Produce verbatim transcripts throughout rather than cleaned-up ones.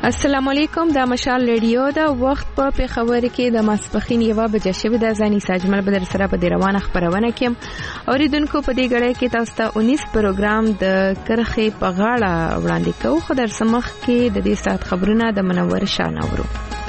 السلام علیکم، دا مشال ریډیو دا وخت په پیښور کې د ماسپخین یوه بجه شوې ده. ځاني ساجمل بدر سره په دې روانه خبرونه کې اوریدونکو په دې غړې کې تاسو ته اونیس پروګرام د کرخې په غاړه وړاندې کوو. خو در سمخ کې د دې سات خبرونه د منور شاناورو.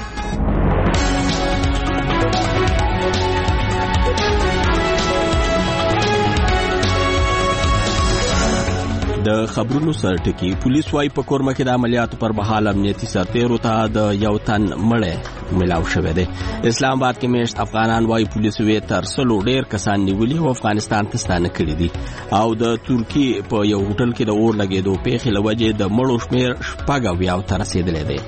د خبرونو سرټکی پولیس وايي په کورمه کې د عملیاتو پر مهال امنیتي سرتیرو ته د یو تن مړی ملاو شوی دی. اسلام آباد کې میشت افغانان وايي پولیس وې تر سلو ډیر کسان نیولي او افغانستان ته ستانه کړي دي. او د ترکی په یو هوټل کې د اور لګېدو پیښې له وجې د مړو شمېر شپږ اویاو ته رسېدلی دی.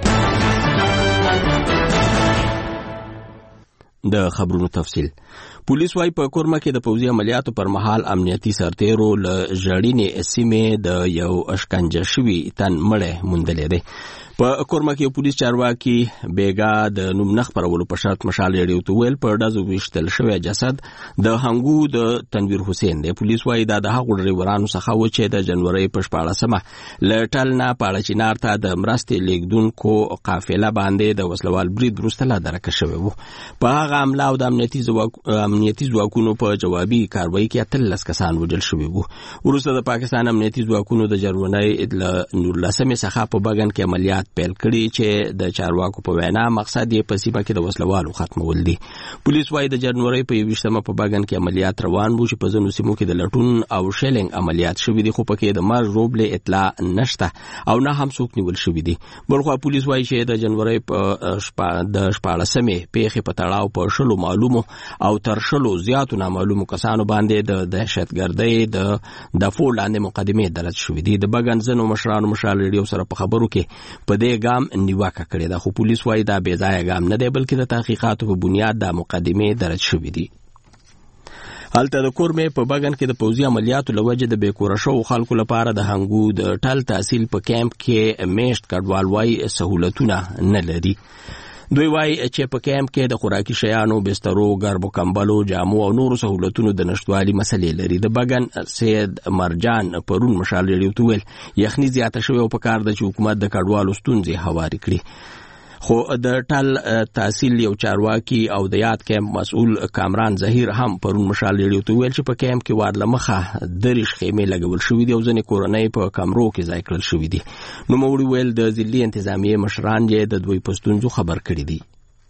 د خبرونو تفصیل. پولیس وايي په کورمه کې د پوځي عملیاتو پر مهال امنیتي سرتیرو له ژړینې سیمې د یو اشکنجه شوي تن مړی موندلی دی. په کورمه کې پولیس چارواکي بیګا د نوم نه خپرولو په شرط مشال ریډیو ته ویل په ډزو ویشتل شوی جسد د هنګو د تنویر حسین دی. پولیس وايي دا د هغو ډریورانو څخه و چې د جنوري په شپاړسمه له ټل نه پاړه چینار ته د مرستې لیږدونکو قافله باندې د وسلوال برید وروسته لا درکه شوی و. په هغه حمله او د امنیتي امنیتي ځواکونو په جوابي کاروایی کې اتلس کسان وژل شوي وو. وروسته د پاکستان امنیتي ځواکونو د جرمنۍ له نولسمې څخه په بګن کې عملیات پیل کړي چې د چارواکو په وینا مقصد یې په سیمه کې د وسلوالو ختمول دي. پولیس وايي د جنوري په یویشتمه په بګن کې عملیات روان وو چې په ځینو سیمو کې د لټون او شیلینګ عملیات شوي دي، خو پکې د مرګ روبلې اطلاع نشته او نه هم څوک نیول شوي دي. بلخوا پولیس وايي چې د جنوري په د شپاړسمې پیښې په تړاو په شلو معلومو او تر شلو زیاتو نامعلومو کسانو باندې د دهشتګردۍ د دفاع لاندې مقدمې درج شوې دي. د بګن ځینو مشرانو مشال ریډیو سره په خبرو کې په دې ګام نیوکه کړې ده، خو پولیس وايي دا بې ځایه ګام نه دی بلکې د تحقیقاتو په بنیاد د مقدمې درج شوې دي. هلته د کورمې په بګن کې د پوځي عملیاتو له وجې د بېکوره شوو خلکو لپاره د هنګو د ټل تحصیل په کیمپ کې میشت کډوال وايي سهولتونه نه لري. دوی وايي چې په کیمپ کې د خوراکي شیانو، بسترو، ګربو کمبلو، جامو او نورو سهولتونو د نشټوالي مسلې لري. د بګن سید مرجان پرون مشال ریډیو ته ویل یخني زیاته شوې او په کار ده چې حکومت د کډوالو ستونزې هوارې کړي. خو د ټل تحصیل یو چارواکي او د یاد کیمپ مسؤل کامران ظهیر هم پرون مشال ریډیو ته ویل چې په کیمپ کې وار له مخه دریش خیمې لګول شوې دي او ځینې کورنۍ په کمرو کې ځای کړل شوي دي. نوموړي ویل د ضلعي انتظامیې مشران یې د دوی په ستونزو خبر کړي دي.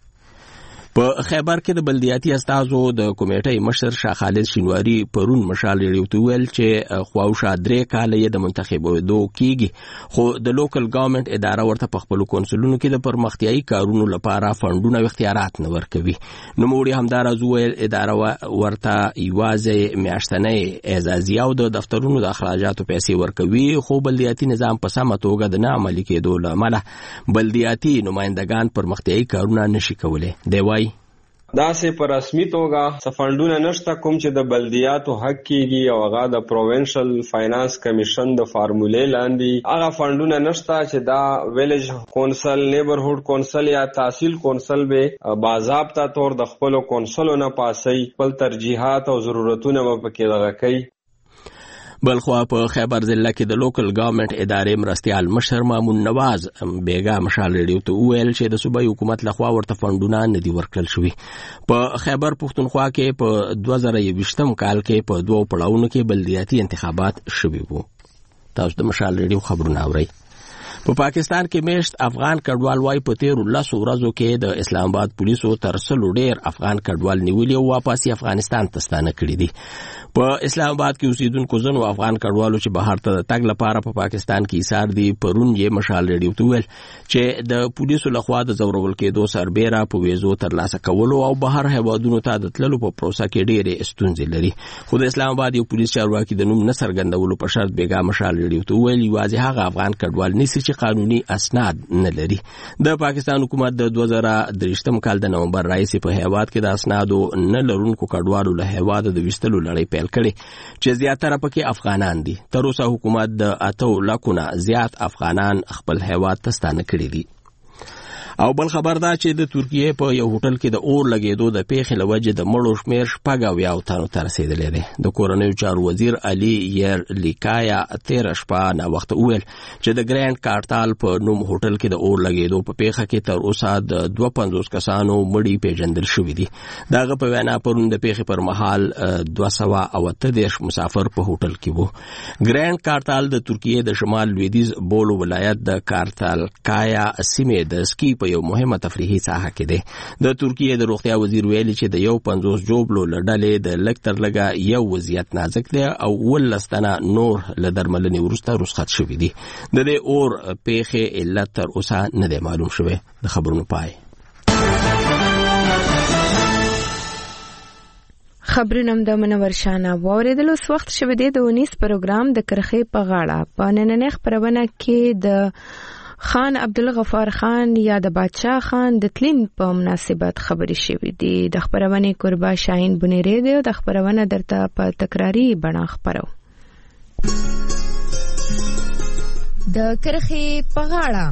په خیبر کې د بلدیاتي استازو د کمیټې مشر شاه خالد شینواری پرون مشال ریډیو ته ویل چې خواوشا درې کاله یې د منتخبېدو کېږي، خو د لوکل ګورنمنت اداره ورته په خپلو کونسلونو کې د پرمختیایي کارونو لپاره فنډونه او اختیارات نه ورکوي. نوموړي همداراز وویل اداره ورته یوازې میاشتنۍ اعزازیه او د دفترونو د اخراجاتو پیسې ورکوي، خو بلدیاتي نظام په سمه توګه د نه عملي کېدو له امله بلدیاتي نمایندګان پرمختیایي کارونه نشي کولی. دی وايي دا سه پر رسمي توګه سفندونه نشته کوم چې د بلدیاتو حق کېږي او هغه د پروینشل فاینانس کمیشن د فارمولې لاندې هغه فندونه نشته چې دا ویلیج کونسل، نیبرهوډ کونسل یا تحصیل کونسل به باضابطه طور د خپل کونسلو نه پاسي خپل ترجیحات او ضرورتونه په کې دغه کوي. بلخوا په خیبر ضلع کې د لوکل ګورنمنت ادارې مرستیال مشر مامون نواز بیګا مشال ریډیو ته وویل چې د صوبایي حکومت لخوا ورته فنډونه نه دي ورکړل شوي. په خیبر پښتونخوا کې په دوه زره یوویشتم کال کې په دوو پړاوونو کې بلدیاتي انتخابات شوي وو. تاسو د مشال ریډیو خبرونه اورئ. په پاکستان کې میشت افغان کډوال وايي په تیرو لسو ورځو کې د اسلام آباد پولیسو تر سلو ډیر افغان کډوال نیولي او واپس افغانستان ته ستانه کړي دي. په اسلام آباد کې اوسیدونکو ځینو افغان کډوالو چې بهر ته د تګ لپاره په پاکستان کې ایثار دي پرون یې مشال ریډیو ته ویل چې د پولیسو لخوا د زورول کېدو سربیره په ویزو ترلاسه کولو او بهر هیوادونو ته د تللو په پروسه کې ډېرې ستونزې لري. خو د اسلام آباد یو پولیس چارواکي د نوم نه څرګندولو په شرط بیګا مشال ریډیو ته ویل یوازې هغه افغان کډوال نیسي چې قانوني اسناد نه لري. د پاکستان حکومت د دوه زره درېشتم کال د نومبر راهیسې په هیواد کې د اسنادو نه لرونکو کډوالو له هیواده د ویستلو لړۍ پیل کړې چې زیاتره پکې افغانان دي. تر اوسه حکومت د اتو لکونه زیات افغانان خپل هیواد ته ستانه کړي دي. او بل خبر دا چې د ترکیه په یو هوټل کې د اور لګیدو د پیښې لوجه د مړو شمیر شپږ اویا تنو ته رسیدلی دی. د کورنیو چارو وزیر علي یرلیکایا تیر شپه نا وخت وویل چې د ګرانډ کارتال په نوم هوټل کې د اور لګیدو په پیښه کې تر اوسه د دوه پنځوس کسانو مړي پیژندل شوي دي. دغه په وینا پرون د پیښې پر مهال دوه سوه او اته دېرش مسافر په هوټل کې وو. ګرانډ کارتال د ترکیه د شمال لویدیځ بولو ولایت د کارتال کایا سیمې د سکی په یو مهمه تفریحي ساحه کې دی. د ترکیه د روغتیا وزیر ویلي چې د یو پنځوس جوبلو لړلې د لږ تر لږه یو وضعیت نازک دی او ولس تنه نور له درملنې وروسته رخصت شوي دي. د دې اور پیښې علت تر اوسه نه دی معلوم شوی. د خبرونو پای. خبرونه د منور شانه واوریدل. اوس وخت شوه دی د ونیس پروګرام د کرخې په غاړه په نننۍ خبرونه کې د خان عبدالغفار خان یا د بادشاہ خان د تلین په مناسبت خبرې شوې دي. د خبرونې قربا شاهین بنيري دی او د خبرونه درته په تکراری بڼه خبرو. د کرخې په غاړه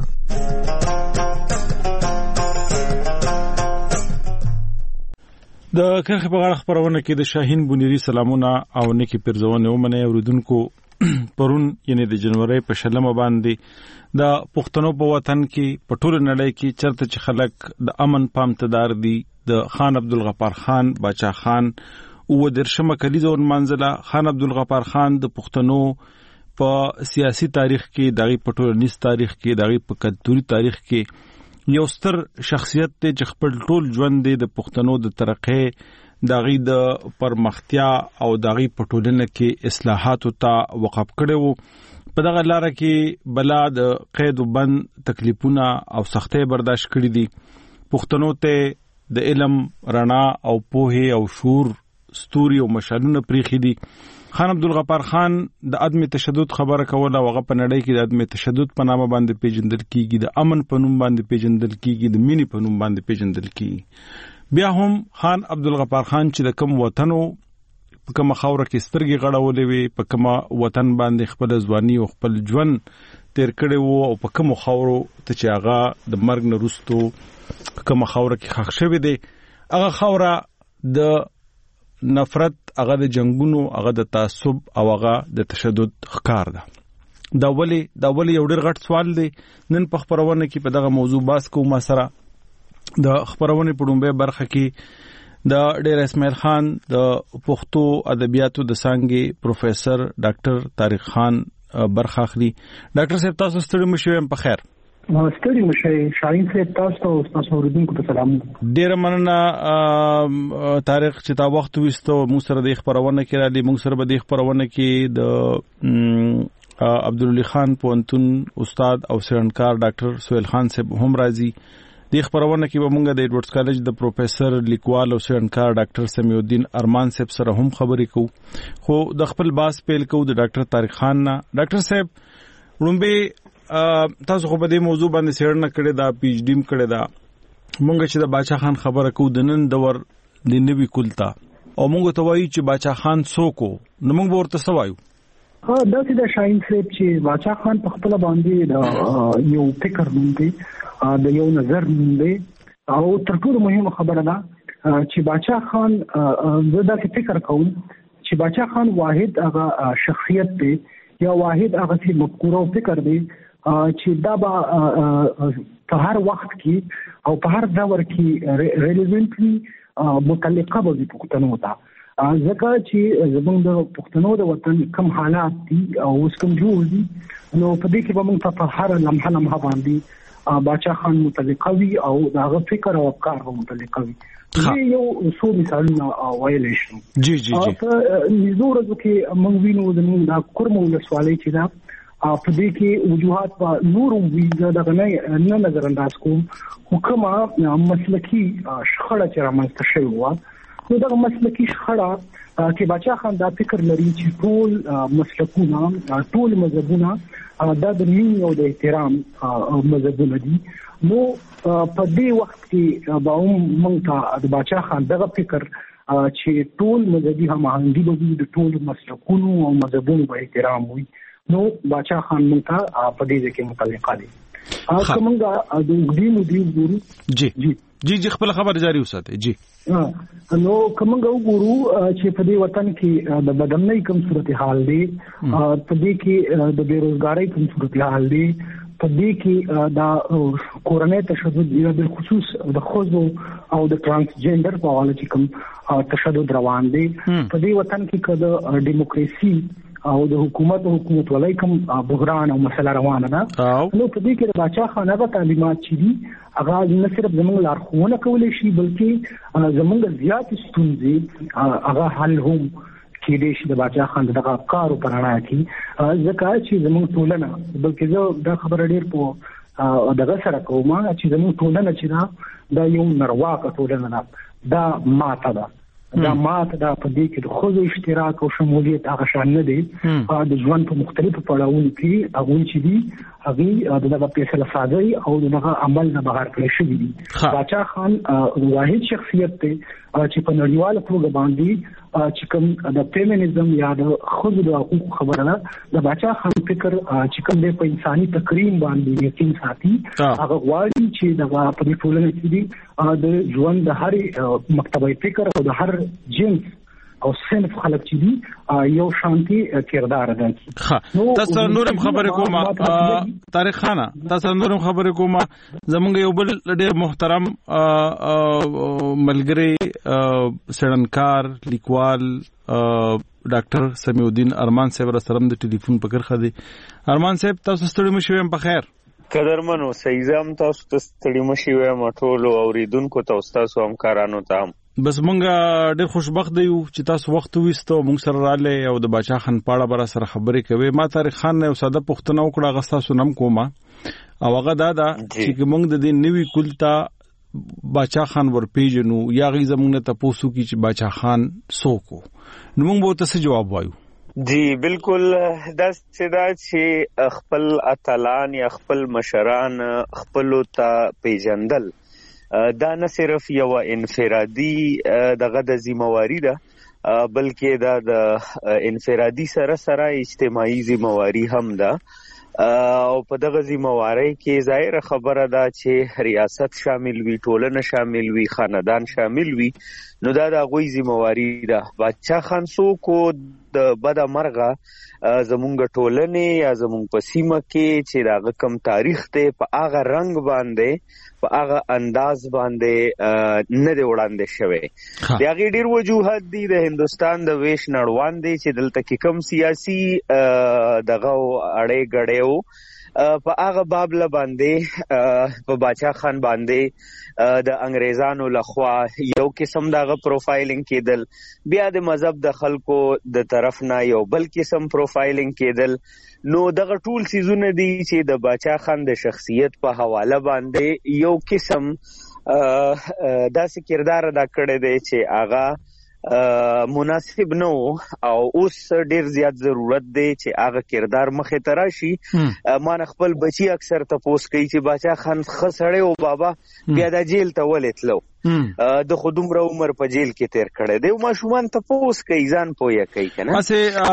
د کرخې په غاړه خبرونه کې د شاهین بنيري سلامونه او نیکی پرزونه ومنه اوریدونکو. پرون یعنی د جنوري په شلمه باندې د پښتنو په وطن کې په ټول نړۍ کې چرته چې خلک د امن پامتدار دي د خان عبدالغفار خان بادشاہ خان او درشمه کلیزه او منزله خان عبدالغفار خان د پښتنو په سیاسي تاریخ کې دغه په ټولنیز تاریخ کې دغه په کلتوري تاریخ کې یو ستر شخصیت ته چې خپل ټول ژوند د پښتنو د ترقې دغه د پرمختیا او دغه په ټولنه کې اصلاحات ته وقف کړي وو. په دغه لار کې بلا د قید او بند تکلیفونه او سختۍ برداشت کړي دي. پښتنو ته د علم رڼا او پوهه او شعور ستوري او مشالونه پریخي دي. خان عبدالغفار خان د عدم تشدد خبره کوله. هغه په نړۍ کې د عدم تشدد په نامه باندې پیژندل کیږي، د امن په نوم باندې پیژندل کیږي، د مینې په نوم باندې پیژندل کیږي. بیا هم خان عبدالغفار خان چې د کوم وطنو په کومه خاوره کې سترګې غړولې وي، په کومه وطن باندې خپل ځواني او خپل ژوند تیر کړی وو او په کومه خاورو ته چې هغه د مرګ نه وروسته په کومه خاوره کې ښخ شوی دی، هغه خاوره د نفرت، هغه د جنگونو، هغه د تعصب او هغه د تشدد ښکار ده. دا ولی دا ولی یو ډېر غټ سوال دی. نن په خبرونه کې په دغه موضوع بحث کوو. ما سره د خبرونه په ډومبه برخه کې د ډیر اسماعیل خان د پښتو ادبیاتو د څانګې پروفیسور ډاکټر طارق خان برخه اخلي. ډاکټر صاحب تاسو ستړي مشئ په خیر. ستړي مشئ شاهین صاحب تاسو او تاسو اوریدونکو ته سلام. ډیر مننه طارق چې تا وخت وستو موږ سره د خبرونه کې را دي. موږ سره به د خبرونه کې د عبدالعلی خان پونتون استاد او سرنکار ډاکټر سہیل خان صاحب هم راځي. د خبرونه کې به موږ د ایډورډز کالج د پروفیسور لیکوال او سرنکار ډاکټر سمیع الدین ارمان صاحب سره هم خبرې کوو. خو د خپل باس پیل کوو د ډاکټر طارق خان نه. ډاکټر صاحب وړاندې تاسو خو په دې موضوع باندې څېړنه کړې ده، پی ایچ ډي هم کړې ده. موږ چې د بادشاہ خان خبره کوو د نن دور د نوي کلتا او موږ ته وایو چې بادشاہ خان څوک و، نو موږ به ورته څه وایو؟ ها داسې د شاهین صاحب چې بادشاہ خان په خپل باندې د یو فکر دی، د یو نظر دی او تر ټولو مهمه خبره ده چې بادشاہ خان زه داسې فکر کوم چې بادشاہ خان واحد هغه شخصیت دی یا واحد هغه چې مفکوره او فکر دی چې دا به په هر وخت کې او په هر دور کې ریلیونټلی متعلقه به وي پښتنو ته. ځکه چې زمونږ د پښتنو د وطن کم حالات دي او اوس کوم جوړ دي، نو په دې کې به موږ په هر لمحه لمحه باندې بادشاہ خان متعلقه وي او هغه فکر او افکار به متعلقه وي. زه یو څو مثالونه ویلی شم. جی جی جی په نږدې ورځو کې موږ وینو زموږ د کورمه ولسوالۍ چې ده په دې کې وجوهات به نور هم وي، زه دغه نه نظر انداز کوم، خو کومه مسلکي شخړه چې رامنځته شوې وه، نو دغه مسلکي شخړه کې بادشاہ خان دا فکر لري چې ټول مسلکونه، ټول مذهبونه دا د مینې او د احترام مذهبونه دي. نو په دې وخت کې به هم موږ ته د بادشاہ خان دغه فکر چې ټول مذهبي هماهنګي به وي، د ټولو مسلکونو او مذهبونو به احترام وي. نو باچا خان مونږ ته په دې کې متعلقه دي. کومه د دې مودي ګورو جی جی جی جی خپل خبر جاری وساتئ. جی نو کومه ګورو چې په دې وطن کې د بدمنۍ کوم صورتحال دی، په دې کې د بیروزګاری کوم صورتحال دی، په دې کې د کورنۍ تشدد یا د خصوص د خوځو او د ترانسجندر په اړه چې کوم تشدد روان دی، په دې وطن کې کله دیموکراسي او د حکومت او حکومت ولای کوم بحران او مسله روانه ده. نو په دې کې د باچا خان هغه تعلیمات چې دي هغه نه صرف زموږ لارښوونه کولی شي بلکې زموږ زیات ستونزې هغه حل هم کېدای شي د باچا خان دغه افکارو په رڼا کې، ځکه چې زموږ ټولنه بلکې زه دا خبره ډېر په دغه سره کوم چې زموږ ټولنه چې ده دا یو نرواکه ټولنه ده، دا ماته ده، دا ماته ده. په دې کې د ښځو اشتراک او شمولیت هغه شان نه دی. د ژوند په مختلفو پړاوونو کې هغوی چې دي هغوی د دغه فیصله سازۍ او د دغه عمل نه بغیر کړی شوي دي. باچا خان واحد شخصیت دی چې په نړیواله توګه باندې چې کوم د فیمینزم یا د ښځو د حقوقو خبره ده، د باچا خان فکر چې کوم دی په انساني تکریم باندې یقین ساتي. هغه غواړي چې دغه په دې ټولنه کې دي د ژوند د هرې مکتبه فکر او د هر جنس او صنف خلک چې دي یو شانتي کردار ادا کوي. تاسو نورم خبرې کومه تاریخ خانه، تاسو نورم خبرې کومه زمونږ یو بل ډېر محترم ملګری سړنکار لیکوال ډاکټر سمیع الدین ارمان صاحب را سره د ټلیفون په کرخه دی. ارمان صاحب تاسو ستړي مشوي په خیر؟ قدرمنو سیزم تاسو ته ستړي مشوي مټول اوریدونکو ته تاسو همکارانو ته بس مونږ ډېر خوشبخت یو چې تاسو وخت وېستو مونږ سره رااله او د باچا خان پاړه بر سره خبرې کوي. ما تاریخ خان نه ساده پښتنه وکړه غستا سنم کومه او هغه دا دا چې مونږ د دې نوې کولتا باچا خان ورپیژنو یا غي زمونږ ته پوسو کی چې باچا خان سوکو، نو مونږ به تاسو جواب وایو. جی بالکل دا سدا چې خپل اتلان یا خپل مشران خپل ته پیژندل دا نه صرف یو انفرادي دغه د ذمہواری ده بلکې دا د انفرادي سره سره اجتماعي ذمہواری هم ده او په دغه ذمہواری کې ظاهر خبره ده چې ریاست شامل وي، ټولنه شامل وي، خاندان شامل وي، نو دا د غوي ذمہواری ده. باچا خان څوک د بده مرغه زمونږ ټولنه یا زمونږ په سیمه کې چې دا کم تاریخ ته په هغه رنگ باندې په هغه انداز باندې نه دی وړاندې شوی. د هغې ډېر وجوهات دي. د هندوستان د ویش نړوان دی چې دلته کې کم سیاسي دغه اړې ګړې په هغه بابله باندې په باچا خان باندې د انګریزانو لخوا یو قسم دغه پروفایلینګ کېدل، بیا د مذهب د خلکو د طرف نه یو بل قسم پروفایلینګ کېدل. نو دغه ټول سیزونه دي چې د باچا خان د شخصیت په حواله باندې یو قسم داسې کردار ادا کړی دی چې هغه مناسب نو او اوس ډیر زیات ضرورت دی چې هغه کردار مخې ته راشي. ما نه خپل بچي اکثر تپوس کوي چې باچا خان ښه سړی او بابا بیا د جیل ته ولې تلو، د خو دومره عمر په جیل کې تیر کړی دی. ماشومان تپوس کوي ځان پوهه کوي که نه.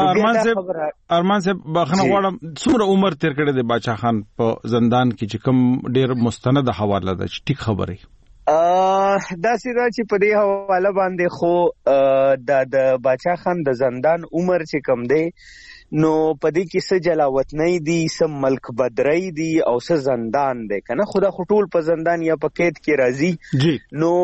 ارمان صاحب بخښنه غواړم، څومره عمر تیر کړی دی باچا خان په زندان کې چې کوم ډیر مستند حواله ده چې ټیک خبرې دا سیدا چې په دې حواله باندې خو د د باچا خان د زندان عمر چې کم دی نو په دې کې څه جلاوطنۍ دي، څه ملک بدرۍ دي او څه زندان دی که نه. خو دا خو ټول په زندان یا په قید کې راځي. نو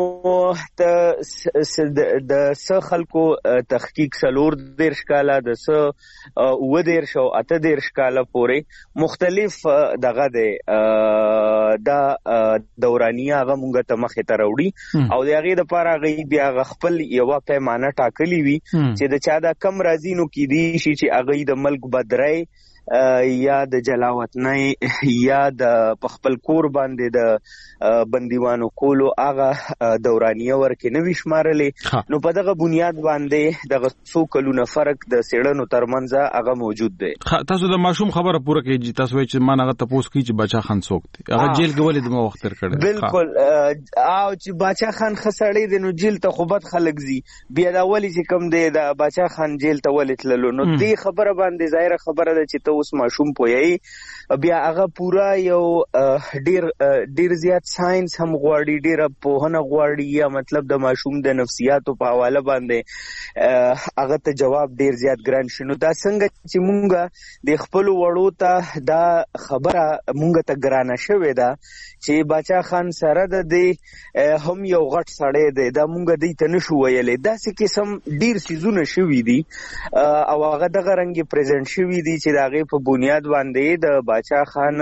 د څه خلکو تحقیق څلور دېرش کاله، د څه اووه دېرش او اته دېرش کاله پورې مختلف دغه دی دا دورانیه هغه مونږ ته مخې ته راوړي او د هغې دپاره هغوی بیا هغه خپل یوه پیمانه ټاکلي وي چې د چا دا کم راځي نو کیدای شي چې هغوی د ملک بدرۍ یا د جلاوطنۍ یا د په خپل کور باندې د بندیوانو کولو هغه دورانیه ورکې نه وي شمارلې. نو په دغه بنیاد باندې دغه څو کلونه فرق د څېړنو ترمنځ هغه موجود دی. تاسو د ماشوم خبره پوره کړئ، تاسو وایئ چې ما هغه تپوس کوي چې باچا خان څوک دی، هغه جیل کې ولې دومره وخت تېر کړی؟ بالکل، او چې باچا خان ښه سړی دی نو جیل ته خو بد خلک ځي، بیا دا ولې چې کوم دی د باچا خان جیل ته ولې تللو؟ نو دې خبره باندې ظاهره خبره ده چې ته اوس ماشوم پوي بیا هغه پورا یو ډیر ډیر زیات ساينس هم غواړي ډیر پوهنه غواړي یا مطلب د ماشوم د نفسیاتو په حواله باندې هغه ته جواب ډیر زیات ګران شنو دا څنګه چې مونږه د خپل وړو ته دا خبره مونږ ته ګرانه شوې ده چې باچا خان سره د دې هم یو غټ سړی دی دا مونږ دې ته نشو ویلې دا څه قسم ډیر سيزونه شوي دي او هغه دغه رنګ پریزنټ شوي دي چې داغه په بنیاد باندې د باچا خان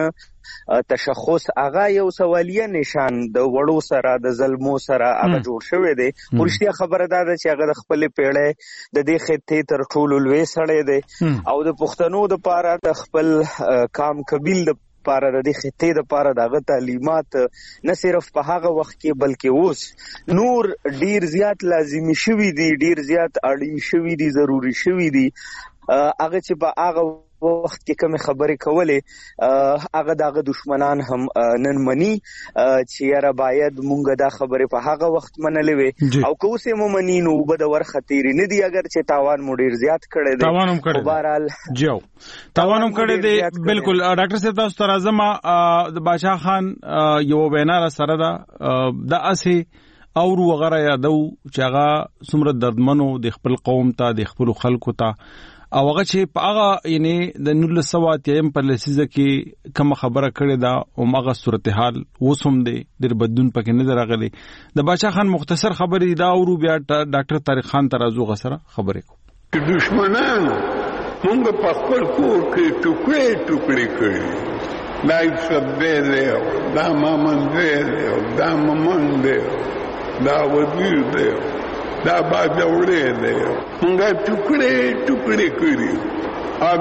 تشخص هغه یو سوالیه نشان د وړو سره د ظلمو سره هغه جوړ شوی دی ورشتیا خبره ده چې هغه د خپل پیړې د دې خطې تر ټولو لوی سړی دی او د پښتنو د پاره د خپل کام قبیل د پاره د دې خطې د پاره دغه تعلیمات نه صرف په هغه وخت کې بلکې اوس نور ډیر زیات لازمي شوي دي ډیر زیات اړین شوي دي ضروری شوي دي هغه چې په هغه وخت کې کوم خبرې کولې هغه دغه دشمنان هم نن مني چې یاره باید مونږ دا خبرې په هغه وخت منلې وي او که اوس یې مو مني نو به د ورخه تیرې نه دي اگر چې تاوان مو ډیر زیات کړی دی تاوان هم کړی دی بهرحال جو تاوان هم کړی دی بالکل ډاکټر صاحب تاسو ته راځم د باچا خان یو وینا را سره ده د اسې او وغیرہ یادو چې هغه څومره دردمنو د خپل قوم ته د خپل خلکو ته او هغه چې په هغه یعنی د نولس سوه اتیا په لسیزه کې کوم خبره کړې ده او هغه صورتحال وسوم دی ډېر بدلون پکې نه راغلی د باچا خان مختصر خبرې دا او بیا ډاکټر طارق خان ترازو غسره خبرې کو دشمنانو موږ په خپل کور کې ټوکړې ټوکړې کړې دا یې سب دی دا مامن دی دا مامن دی دا وزیر دی دا باجوړې دی موږ ټوکړې ټوکړې کړې او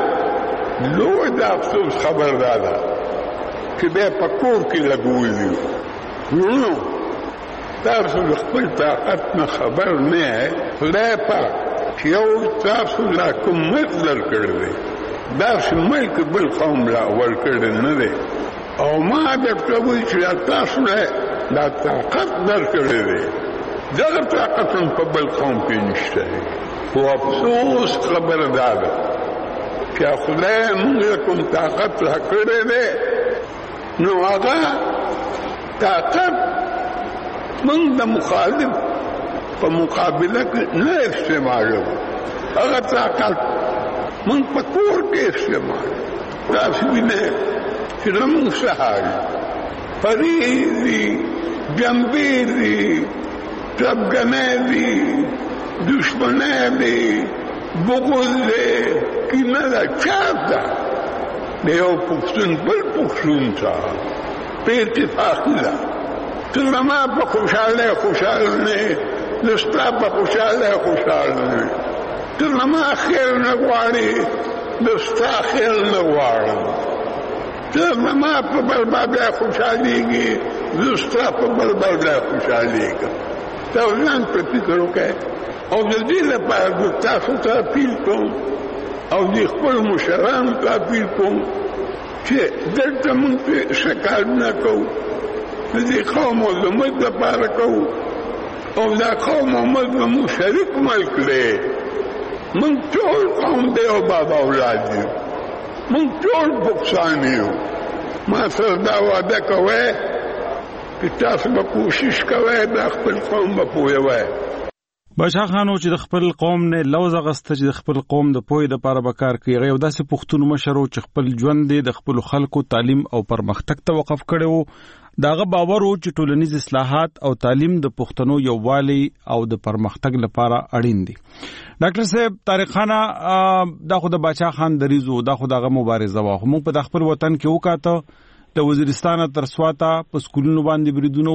بیا لوی د افسوس خبر راده چې بیا په کور کې لګولي نو تاسو د خپل طاقت نه خبر نه خدای پاک چې یو تاسو لا کوم ملک درکړی دی داسې ملک بل قوم لا ورکړی نه دی او ما درته وایي چې تاسو له دا طاقت درکړی دی دغه طاقت هم په بل قوم کې نشته دی خو افسوس خبره دا ده چې خدای موږ کوم طاقت راکړی دی نو هغه طاقت موږ د مخالف په مقابله کې نه استعمالو هغه طاقت موږ په کور کې استعمالو تاسو وینئ چې زموږ سهار فریض دي جنبې دي طبقنې دي دشمنې دي بغض دی کینه ده چاپ ده د یو پښتون بل پښتون ته په اتفاق ده ته زما په خوشحاله خوشحاله نه زه ستا په خوشحاله خوشحاله نه ته زما خیر نه غواړې زه ستا خیر نه غواړم ته زما په بربادۍ خوشحالېږي زه ستا په بربادۍ خوشحالېږم تاسو ځان په فکر وکړئ او د دې لپاره زه تاسو ته اپیل کوم او د خپلو مشرانو ته اپیل کوم چې دلته موږ ښه کارونه کوو د دې قوم او زموږ لپاره کوو او دا قوم او موږ زموږ شریک ملک دی موږ ټول قوم دی او بابا اولاد دي موږ ټول پښتانه یو ما سره دا وعده کوئ چې تاسو به کوشش کوئ د خپل قوم به پوهوئ باچا خان چې د خپل قوم نه لوز غسته چې د خپل قوم د پوهې د لپاره به کار کوي هغه یو داسې پښتون مشر چې خپل ژوند د خپل خلکو تعلیم او پرمختګ ته وقف کړي وو داغه باور وو چې ټولنیز اصلاحات او تعلیم د پښتنو یووالي او د پرمختګ لپاره اړین دي ډاکټر صاحب طارق خان دا خو د باچا خان دریزو دا خو دغه مبارزه وه موږ په خپل وطن کې وکاته د وزیرستان تر سواته په سکولونو باندې بریدونه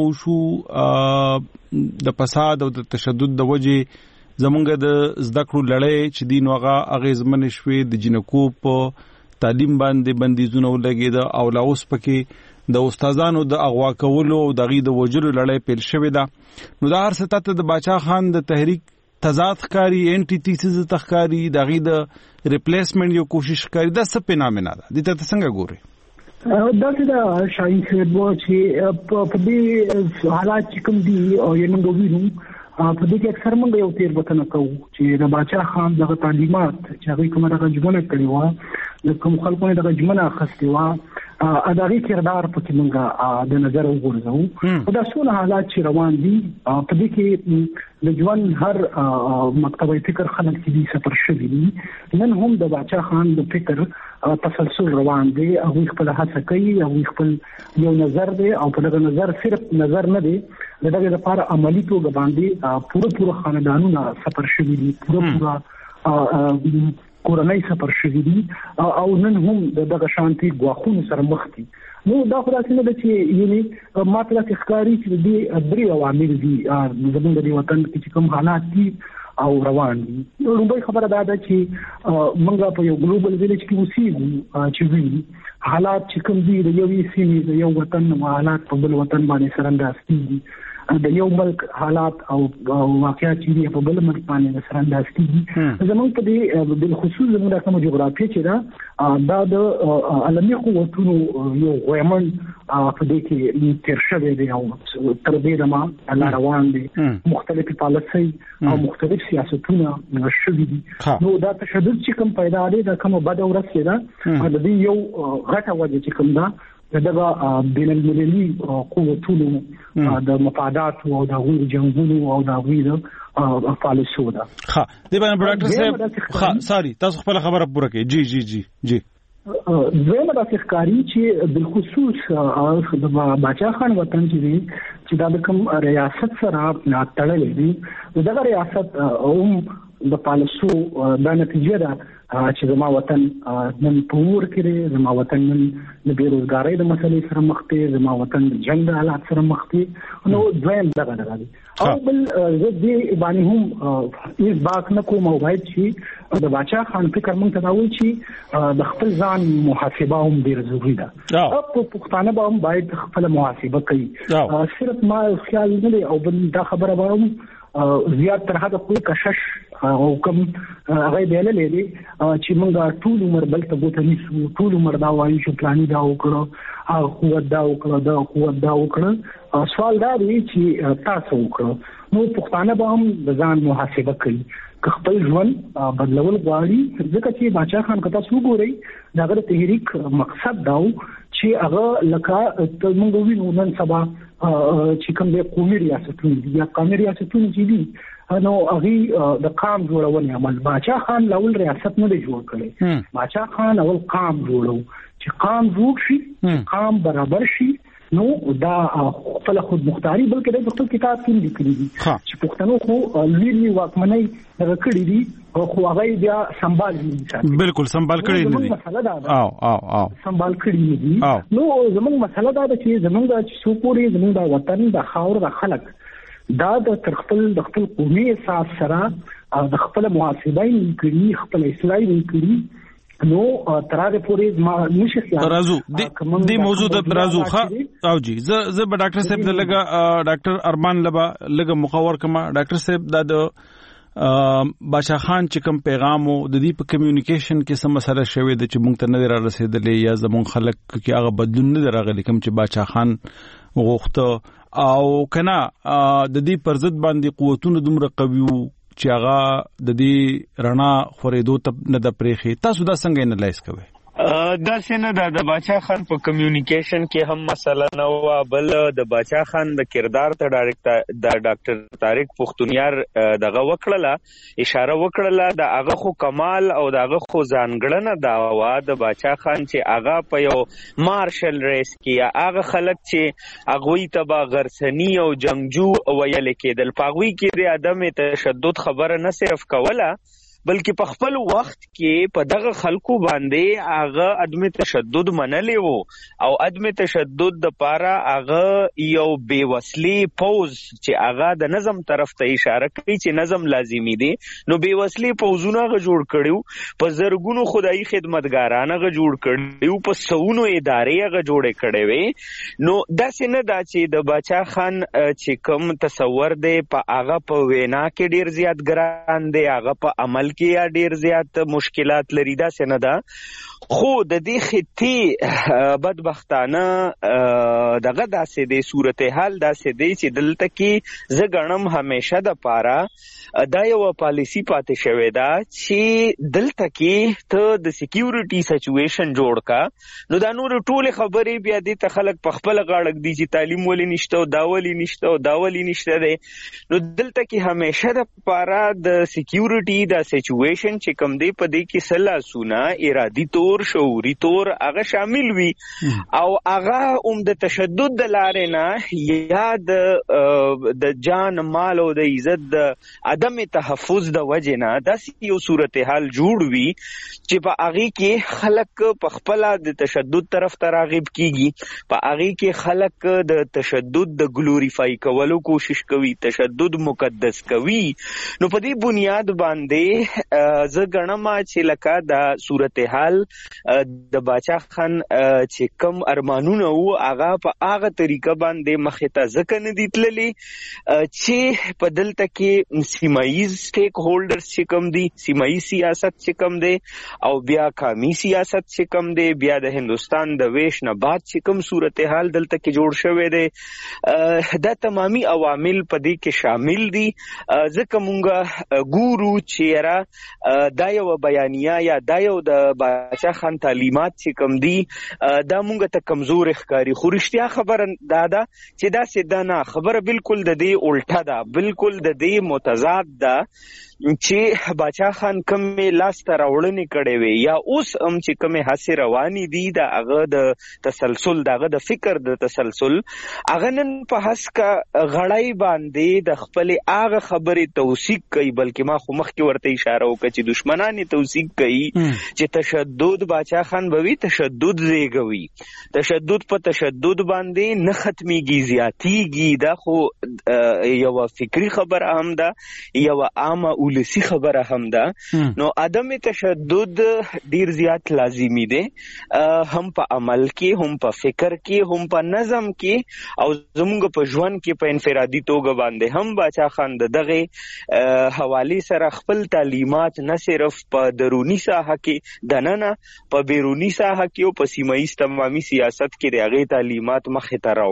وشو د فساد او د تشدد د وجې زمونږ د زده کړو لړۍ چې دین وغه اغیزمن شوې د جنکو په تعلیم باندې بندیزونه ولګېده او لا اوس پکې د استادانو د اغوا کولو او دغه د وجلو لړۍ پیل شوې ده نو دا هر څه ته د باچا خان د تحریک تضاد ښکاري انټي تیسیز تخکاری دغه د ریپلیسمنت یو کوشش ښکاري دا څه په نامه نه ده د ته څنګه ګوري دا چې دا شاین صاحب چې په دې حالات چې کوم دي او یې موږ وینو په دې کې اکثر موږ یو تیر وطن کوو چې د باچا خان دغه تعلیمات چې هغه کومه دغه ژوند کړی و د کوم خلکو نه دغه ژوند اخستي و اداري کردار په کې موږ د نظر وګورځو او دا څونه حالات چې روان دي په دې کې د ژوند هر مکتبه فکر خلک چې سفر شوي دي نن هم د باچا خان د فکر تسلسل روان دی او خپل هڅه کوي او خپل یو نظر دی او په دغه نظر صرف نظر نه دی دغه لپاره عملی توګه باندې پوره پوره خاندانونه سفر شوي دي پوره پوره کورنۍ سفر شوي دي او نن هم دغه شانتي غواخونو سره مخ دي نو دا خو څنګه د چې یعنی ماته ښکاری چې د درې عوامل دي زموږ د وطن کې کوم حالات دي او روان دي نو لومړی خبره دا ده چې موږ په یو ګلوبل ویلج کې اوسېږو چې وی حالات چې کوم دي د یو سیمې د یو وطن حالات په بل وطن باندې سره انداز کیږي د یو ملک حالات او واقعیت چې په بل ملک باندې سره انداز کیږي زموږ په دې بل خصوص زموږ د کوم جغرافیه چې دا دا د عالمي قوتونو یو غوړمن په دې کې تیر شوی دی او تر دې دمه الله روان دي مختلفي پالیسي او مختلف سیاستونه شوي دي نو دا تشدد چې کوم پیدا دی دا کوم بد اورس کې دا د دې یو غټه وجه چې کوم دا دغه بین المللي قوتونو د مفادات او د غوړ جنگونو او د غوړ پالیسو ده ها دی باندې ډاکټر صاحب ها سوري تاسو خپل خبره پوره کړئ جی جی جی جی زموږ د ښکاری چې بل خصوص د باچا خان وطن کې چې د کوم ریاست سره تړلې دي دغه ریاست هم د پالیسو د نتیجه ده چې زما وطن نن پور کړي زما وطن نن د بیروزګارۍ د مسلې سره مخ دی زما وطن د جنگ د حالات سره مخ دی نو دویم دغه دغه دی او بل زه دې باندې هم هیڅ باک نه کوم او باید چې د باچا خان فکر مونږ ته راوي چې د خپل ځان محاسبه هم ډیر ضروري ده او پښتانه به هم باید خپل محاسبه کوي صرف ما خیال نه دی او بل دا خبره به هم زیات تر حده کوئی کشش او کوم هغه بیللې دي چې موږ ټول عمر بل ته بوته نیسو ټول عمر دا وایو چې پلاني دا وکړو او قوت دا وکړو دا قوت دا وکړو سوال دا دی چې تاسو وکړو نو پښتانه به هم د ځان محاسبه کوي که خپل ژوند بدلول غواړي ځکه چې باچا خان کته سو ګوري داغه تحریک مقصد دا چې هغه لکه موږ وینو نن سبا چې کوم د قومي ریاستونو دي یا قومي ریاستونو چې دي نو هغه د قام جوړونې عمل باچا خان لاول ریاست نه دی جوړ کړی باچا خان اول قام جوړو چې قام جوړ شي قام برابر شي نو دا خپل خود مختاري بلکې د خپل کتاب کې لیکلي دي چې پښتنو خو لوی واکمنۍ هغه کړی دي خو هغه بیا سنبال دي بالکل سنبال کړی نه دي او او او سنبال کړی دي نو زموږ مسله دا ده چې زموږ د سوپوري زموږ د وطن د خاور د خلک دا د تر خپل د خپل قومي احساس سره د خپل محاسبه یې کړی خپل اصلاح یې کړی نو تراره پورې ما نشي ترازو دې موضوع د ترازو ښه او جی زه زه به ډاکټر صاحب د لګه ډاکټر ارمان لبا لګه مخور کما ډاکټر صاحب د باچا خان چې کوم پیغام او د دې په کمیونیکیشن کې سم مسله شوې د چې مونږ ته نه رسیدلې یا زمون خلک کې هغه بدلون نه راغلی کوم چې باچا خان غوښته او کنا د دې پر ضد باندې قوتونه دومره قوي وو چې هغه د دې رڼا خورېدو ته نه د پریخي تاسو دا څنګه انالایز کوئ دا څنګه د د باچا خان په کمیونیکیشن کې هم مسله نه و بل د باچا خان د کردار ته ډایرکټ د ډاکټر طارق پختونیار دغه وکړه اشاره وکړه د هغه خو کمال او دغه خو ځانګړنه دا و د باچا خان چې هغه په یو مارشل ریس کې هغه خلک چې هغه تبا غرسنی او جنگجو ویل کېدل پاغوي کې د عدم تشدد خبره نه صرف کوله بلکې په خپل وخت کې په دغه خلکو باندې هغه عدم تشدد منلې وو او عدم تشدد د پاره هغه یو بیوسلی پوز چې هغه د نظم طرف ته اشاره کوي چې نظم لازمی دی نو بیوسلی پوزونه غ جوړ کړیو په زرګونو خدای خدمتګاران غ جوړ کړیو په سونو ادارې غ جوړې کړې وي نو داسې نه دا چې د باچا خان چې کوم تصور دی په هغه په وینا کې ډیر زیات ګران دی هغه په عمل کې یا ډیر زیات مشکلات لري دا څه نه ده. خو د دې خطې بدبختانه دغه داسې دی صورتحال داسې دی چې دلته کې زه ګڼم همیشه د پاره دا یو پالیسی پاتې شوې ده چې دلته کې ته د سکیورټي سچویشن جوړ کا نو دا نور ټول خبرې بیا دې ته خلک په خپل غاړه دی چې تعلیم ولې نشته او دا ولې نشته او دا ولې نشته دی. نو دلته کې همیشه د پاره د سکیورټي د سچویشن چې کوم دی په دې کې سلاسونه ارادي تور شعوري تور هغه شامل وي او هغه هم د تشدد د لارې نه یا د د جان مال او د عزت د عدم تحفظ د وجه نه داسې یو صورتحال جوړ وي چې په هغه کې خلک په خپل د تشدد طرف ته راغب کیږي, په هغه کې خلک د تشدد د ګلوریفای کولو کوشش کوي, تشدد مقدس کوي. نو په دې بنیاد باندې زه ګڼم چې لکه دا صورتحال د باچا خان چې کم ارمانونه وو هغه په هغه طریقه باندې مخې ته ځکه نه دي تللي چې په دلته کې سیمایز سټیک هولډرز چې کم دي, سیمایي سیاست چې کم دی او بیا قومي سیاست چې کم دی, بیا د هندستان د ویش نه بعد چې کم صورتحال دلته کې جوړ شوی دی دا تمامي عوامل په دې کې شامل دي. ځکه مونږ ګورو چې دا یو بیانیه یا دا یو د باچا خان تعلیمات چې کم دي دا مونږ ته کمزور ښکاري. خو رښتیا خبره دا ده چې دا سیده نه خبره بالکل د دې الټه ده, بالکل د دې متضاد ده چې باچا خان کومې لاسته راوړنې کړې وي یا اوس هم چې کومې هڅې روانې دي د هغه د تسلسل د هغه د فکر د تسلسل هغه نن په هسکه غړی باندې د خپلې هغه خبرې توثیق کوي, بلکې ما خو مخکې ورته اشاره وکړه چې دشمنان یې توثیق کوي چې تشدد باچا خان به وي تشدد زیږوي, تشدد په تشدد باندې نه ختمیږي زیاتیږي. دا خو یو فکری خبره هم ده, یو عامه ولسی خبره هم ده. نو عدم تشدد ډیر زیات لازمی دی, هم په عمل کې هم په فکر کې هم په نظم کې او زموږ په ژوند کې په انفرادي توګه باندې هم باچا خان د دغه حواله سره خپل تعلیمات نه صرف په درونی ساحه کې دننه په بیرونی ساحه کې او په سیمایي تمامي سیاست کې د هغه تعلیمات مخې ته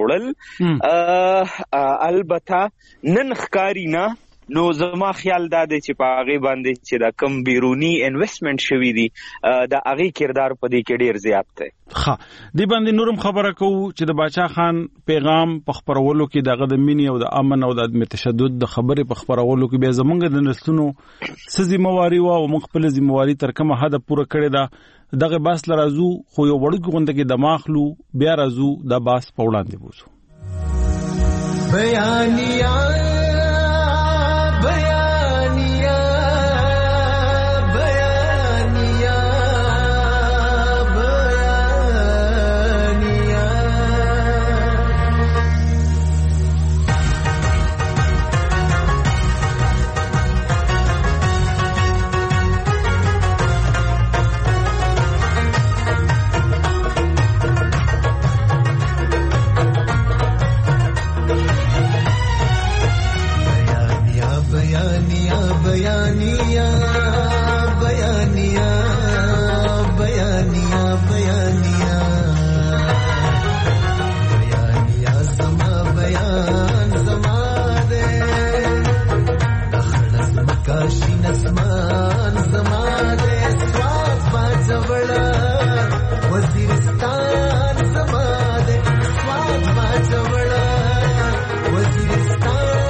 راوړل. البته نن ښکاری نه نو زما خیال دا دی چې په هغه باندې چې دا کم بیرونی انویسټمنٹ شوی دی دا هغه کردار په دې کې ډیر زیات دی. ښه دی باندې نورم خبره کوو چې د باچا خان پیغام په خبرولو کې دغه د مینې او د امن او د عدم تشدد د خبرې په خبرولو کې بیا زمونږ د نسلونو څه ذمہواری و او موږ خپل ذمہواری تر کومه حد پوره کړې ده دغه باس لرازو خو یو وړوکی غونډه کې دماغلو بیا رازو د باس په وړاندې بوزو. بیانیا بیانیا بیانیا بیانیا بیانیا بیانیا بیانیا بیانیا بیانیا زما بیان زما دے دخلص مکاشی نسمان زما دے سواد باجوڑا وزیرستان زما دے سواد باجوڑا وزیرستان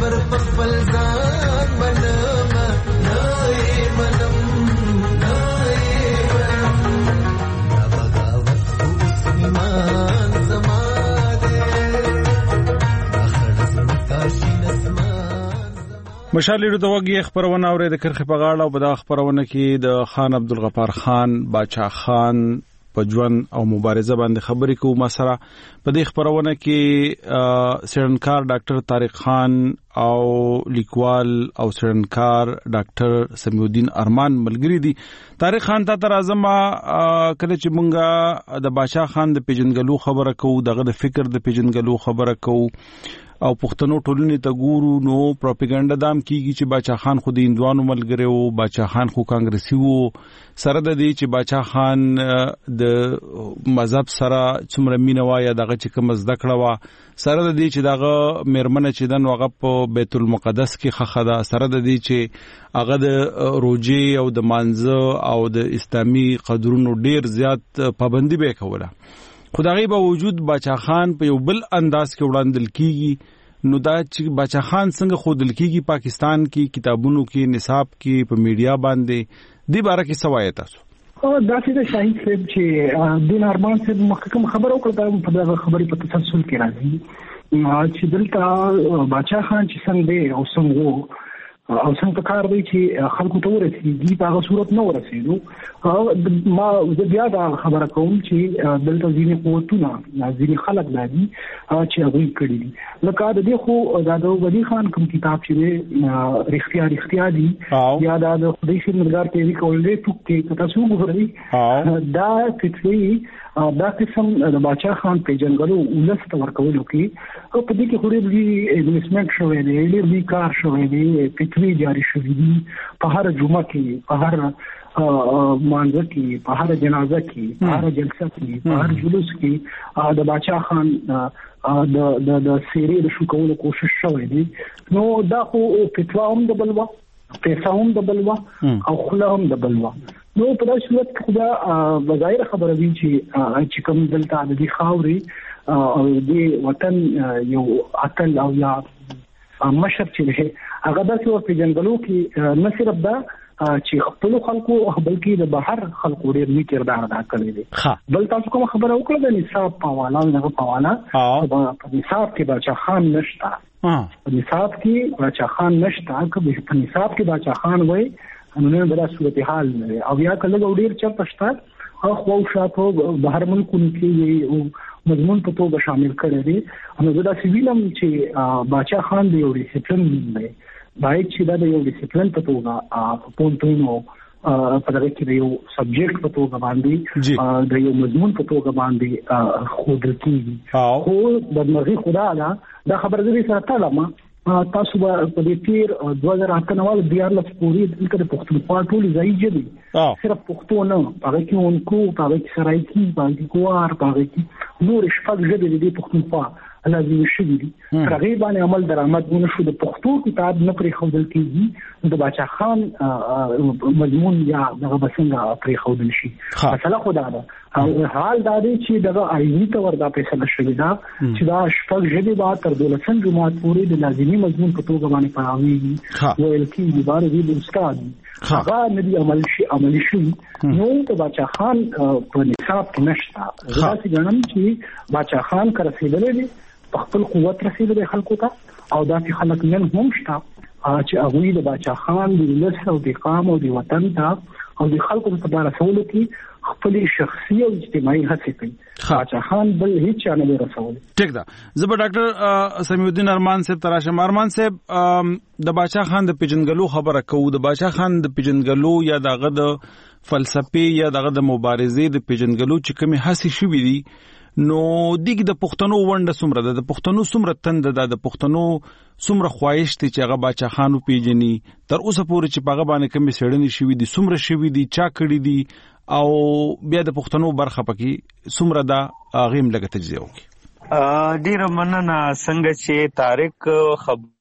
خبر پخپل ځان منم نه منم نه منم دا بغاوت خو ایمان زما دې اخر زمکا شین اسمان مشال ریډیو د وګي خبرونه اوري د کرخه په غاړه او په خبرونه کې د خان عبدالغفار خان باچا خان په ژوند او مبارزه باندې خبرې کوو. ما سره په دې خبرونه کې سړنکار ډاکټر طارق خان او لیکوال او سړنکار ډاکټر سمیع الدین ارمان ملګری دي. طارق خان ته تر اعظم کله چې مونږه د بادشاہ خان د پیژنګلو خبره کوو دغه د فکر د پیژنګلو خبره کوو او پښتنو ټولنې ته ګورو نو پروپاګاندا دام کیږي چې بادشاہ خان خو د هندوانو ملګری وو، بادشاہ خان خو کانګرسي وو، سره د دې چې بادشاہ خان د مذهب سره څومره مینه وا یا دغه چې کوم زده کړه وا، سره د دې چې دغه میرمنه چې دن وغه په بیت المقدس کې خخه ده، سره د دې چې هغه د روزي او د مانځه او د اسلامي قدرونو ډیر زیات پابندي به کوله. خدای به وجود بادشاہ خان په یو بل انداز کې وړاندل کیږي نو دا چې بادشاہ خان څنګه خودل کیږي پاکستان کې کتابونو کې نصاب کې په میډیا باندې دی باره کې سوایت تاسو او دا چې شاهین صاحب چې دین ارمان صاحب مخکې خبرو کړه په دغه خبرې په تسلسل کې راځي چې دلته بادشاہ خان چې څنګه او څنګه او څنګه کار دی چې خلکو ته ورسېږي په هغه صورت نه ورسېدو. ما زه بیا دا خبره کوم چې دلته ځینې قوتونه ځینې خلک دي چې هغوی کړي دي لکه د دې خو دا د ولي خان کوم کتاب چې دی رښتیا رښتیا دي یا دا د خدای خدمتګار ته وی کول دی ټوکې که تاسو وګورئ دا فکري دا قسم د بادشاہ خان پیژنګلو ولس ته ورکولو کې او په دې کې خوري دی انویسټمنټ شوی دی ډېر کار شوی دی فکري جاری شوی دی په هر جمعه کې په هر مانځه کې په هر جنازه کې په هر جلسه کې په هر جلوس کې د بادشاہ خان د د د سیری د شو کولو کوشش شوی دی. نو دا خو فتوا هم د بلوا پیسې هم د بلوا او خلا هم د بلوا. نو په داسې صورت کې دا بظاهر خبره وی چې چې کوم دلته د دې خاوري او د وطن یو اتل او یا مشر چې هغه د څو په جنګلو کې نه صرف دا چې خپل خلکو بلکې د بهر خلکو ډېر می کردار ادا کړی دی. بل تاسو کوم خبره وکړه د نصاب په حواله نه په حواله په نصاب کې بادشاہ خان نشتا په نصاب کې بادشاہ خان نشتا که په نصاب کې بادشاہ خان وای نو نه بل صورتحال نه او یا کله ډېر چا پښتا خو شاته بهر ملکونو کې مضمون په توګه شامل کړی دی. نو دا سیویلم چې بادشاہ خان دی یو ډیسپلین دی باید چې دا یو ډیسپلین په توګه پونټونو په دغه کې یو سبجیکټ په توګه باندې د یو مضمون په توګه باندې خود کیږي. خو د مرغي خدا دا خبره دې سره تعلمه تاسو په دې تیر دوه هزار اته نو د دیارلس پوری د پښتونخوا ټول ځای جدي صرف پښتو نه هغه کې اونکو هغه کې سرایکی باندې کوار هغه کې نور شپږ ژبې د پښتونخوا لازم شي دي تقریبا عمل درآمد ونه شو د پښتو کتاب نه پرې خوندل کیږي د بادشاہ خان مضمون یا دغه بسنګ پرې خوندل شي. مثلا خدا دا حال دا دی چې دغه آئینی تور دا فیصله شوې ده چې دا شپږ ژبې به تر دولسم جماعت پورې د لازمي مضمون په توګه باندې پراویږي ویل کېږي بار دې استاد هغه ندي عمل شي عملي شي. نو د بادشاہ خان په نصاب کې نشته. زه چې ګڼم چې بادشاہ خان کر رسیدلې دي خپل قوت رسیدلې خلکو ته او دا چې خلک نن هم شته چې هغوی د بادشاہ خان د ولس او د قام او د وطن ته او د خلکو په اړه رسولو کې خپل شخصي او اجتماعي هڅې کوي. بادشاہ خان بل هیڅ نه رسول. ټیک ده. زه به ډاکټر سمیع الدین ارمان صاحب تراشم. ارمان صاحب د بادشاہ خان د پیژنګلو خبره کوو. د بادشاہ خان د پیژنګلو یا دغه د فلسفي یا دغه د مبارزې د پیژنګلو چې کومه هڅې شوې دي نو دیګ د پښتنو ونده سمره ده د پښتنو سمره تند ده د پښتنو سمره خواهش ته چې هغه بادشاہ خانو پیژني تر اوسه پورې چې پاغه باندې کومې سړنی شوې دي سمره شوې دي چا کړی دي او بیا د پښتنو برخه پکې سمره ده غیم لګه تجزیه وکي. ډیر مننه څنګه چې طارق خبر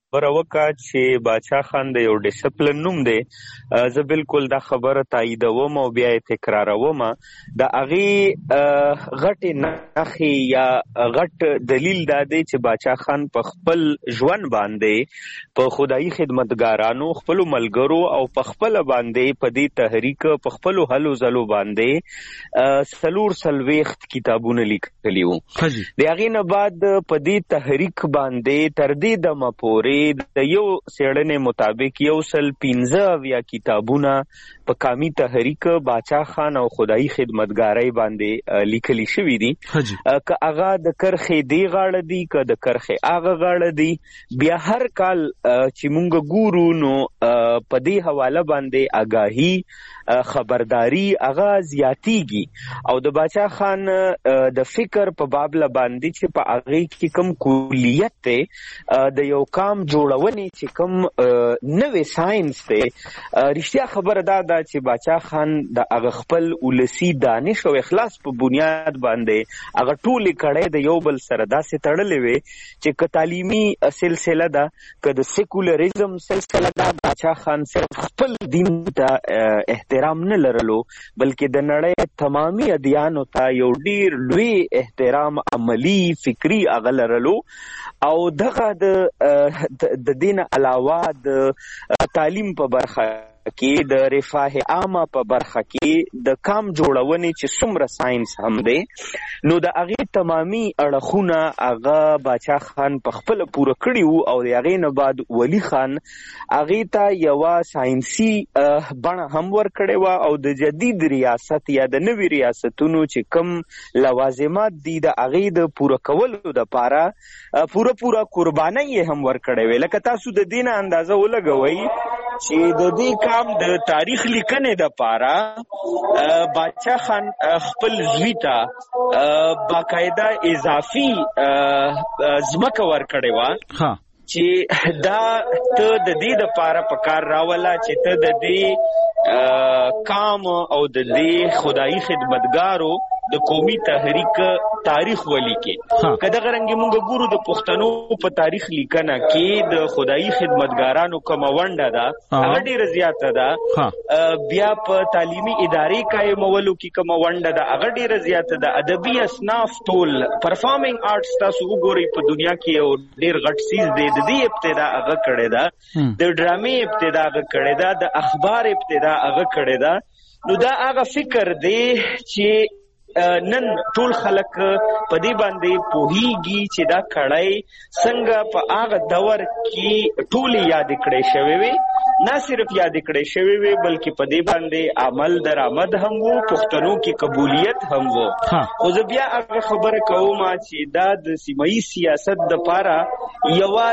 وکړه چې باچا خان د یو ډیسپلن نوم دی. زه بالکل دا خبره تاییدوم او بیا یې تکراروم. د هغې غټې نښې یا غټ دلیل دا دی چې باچا خان په خپل ژوند باندې په خدایي خدمتګارانو، خپلو ملګرو او په خپله باندې په دې تحریک په خپلو هلو ځلو باندې څلور څلوېښت کتابونه لیکلي وو. د هغې نه بعد په دې تحریک باندې تر دې دمه پورې د یو څېړنې مطابق یو سل پنځه اویا کتابونه په قامي تحریک باچا خان او خدایي خدمتګارۍ باندې لیکلي شوي دي. که هغه د کرښې دې غاړه دي که د کرښې هغه غاړه دي، بیا هر کال چې مونږ ګورو نو په دې حواله باندې آګاهي خبرداري هغه زیاتیږي او د باچا خان د فکر په بابله باندې چې په هغې کې کوم کلیت دی د یو قام جوړونې چې کوم نوې ساينس دی. رښتیا خبره دا ده چې باچا خان د هغه خپل ولسي دانش او اخلاص په بنیاد باندې هغه ټولې کړۍ د یو بل سره داسې تړلې وې چې که تعلیمي سلسله ده که د سیکولریزم سلسله ده، باچا خان صرف خپل دین ته احترام نه لرلو بلکې د نړۍ تمامي ادیانو ته یو ډیر لوی احترام عملی فکری هغه لرلو. او دغه د دین علاوه د تعلیم په برخه کې، د رفاه عامه په برخه کې، د کام جوړونې چې څومره ساينس هم دی، نو د هغې تمامي اړخونه هغه باچا خان په خپله پوره کړي وو. او د هغې نه بعد ولی خان هغې ته یوه ساینسي بڼه هم ورکړې وه او د جدید ریاست یا د نوي ریاستونو چې کوم لوازمات دي د هغې د پوره کولو دپاره پوره پوره قربانۍ یې هم ورکړې وې. لکه تاسو د دې نه اندازه ولګوئ چې د دې کام د تاریخ لیکنې دپاره باچا خان خپل زوی ته باقاعده اضافي ځمکه ورکړې وه چې دا ته د دې دپاره په کار راوله چې ته د دې کام او د دې خدایي خدمتګارو د قومي تحریک تاریخ ولیکې. که دغه رنګې مونږ ګورو د پښتنو په تاریخ لیکنه کې د خدایي خدمتګارانو کومه ونډه ده هغه ډېره زیاته ده. بیا په تعلیمي ادارې قایمولو کې کومه ونډه ده هغه ډېره زیاته ده. ادبي اصناف ټول پرفارمینګ آرټس تاسو وګورئ په دنیا کې یو ډېر غټ څیز دی، د دې ابتدا هغه کړې ده، د ډرامې ابتدا هغه کړې ده، د اخبار ابتدا هغه کړې ده. نو دا هغه فکر دی چې نن ټول خلک په دې باندې پوهیږي چې دا کړای څنګه په هغه دور کې ټولې یاد کړې شوې وي، نه صرف یاد کړې شوې وي بلکې په دې باندې عمل درآمد هم وو، پښتنو کې قبولیت هم وو. خو زه بیا هغه خبره کوم چې دا د سیمایي سیاست دپاره یوه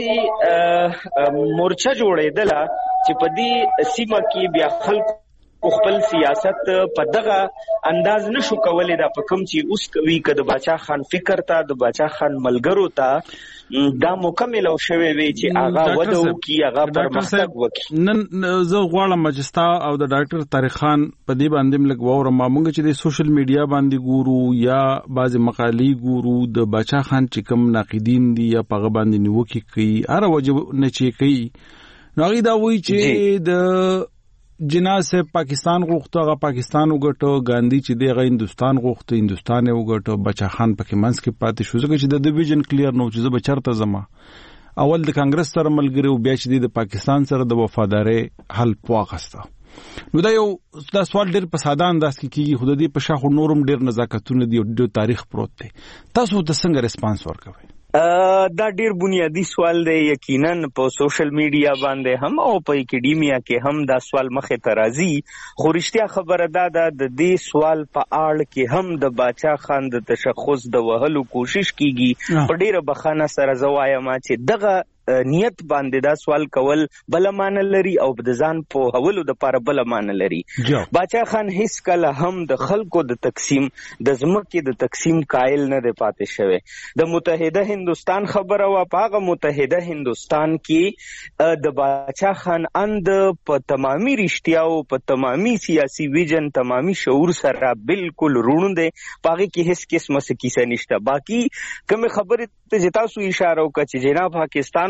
داسې مورچه جوړېدله چې په دې سیمه کې بیا خلکو خپل سیاست په دغه انداز نشو کولی دا په کوم چې اوس کوي. که د باچا خان فکر ته، د باچا خان ملګرو ته دا مکمل او شوی وي چې هغه وده وکړي، هغه پرمختګ وکړي. نن زه غواړم چې ستا او د ډاکټر طارق خان په دې باندې هم لږ واورم. موږ چې د سوشل میډیا باندې ګورو یا بعضې مقالې ګورو، د باچا خان چې کوم ناقدین دي یا په هغه باندې نیوکې کوي، هره وجه نه چې کوي، نو هغوی دا وایي چې د جنا سے پاکستان غوښته هغه پاکستان وګټو، ګاندھی چې دی هغه هندوستان غوښته هندوستان یې وګټو، باچا خان پکې منځ کې پاتې شو ځکه چې د د ویژن کلیر نو چې زه به چېرته ځمه. اول د کانګرس سره ملګری و، بیا چې دی د پاکستان سره د وفادارۍ حلف واخیسته. نو دا یو دا سوال ډېر په ساده انداز کې کېږي، خو د دې په شاخو نورم ډېر نزاکتونه دي او ډېر تاریخ پروت دی. تاسو ته څنګه ریسپانس ورکوئ؟ دا ډیر بنیادی سوال دی. یقینا په سوشل میډیا باندې هم او په اکیډیمیا کې هم دا سوال مخې ته راځي، خو رښتیا خبره دا ده د دې سوال په اړه کې هم د باچا خان د تشخص د وهلو کوشش کیږي. په ډیره بخانه سره زه وایم چې دغه نیت باندې دا سوال کول بل معنی لري او د ځان په هولو د پاره بل معنی لري. باچا خان هیڅ کله هم د خلکو د تقسیم د ځمکې د تقسیم قائل نه دی پاتې شوی. د متحده هندوستان خبره وا، په هغه متحده هندوستان کې د باچا خان اند په تمامي رښتیاو په تمامي سیاسي ویژن تمامي شعور سره بالکل روڼ دی، په هغه کې هیڅ قسمه څه کیسه نشته. باقي کوم خبره ته تاسو اشاره وکړه چې جناب پاکستان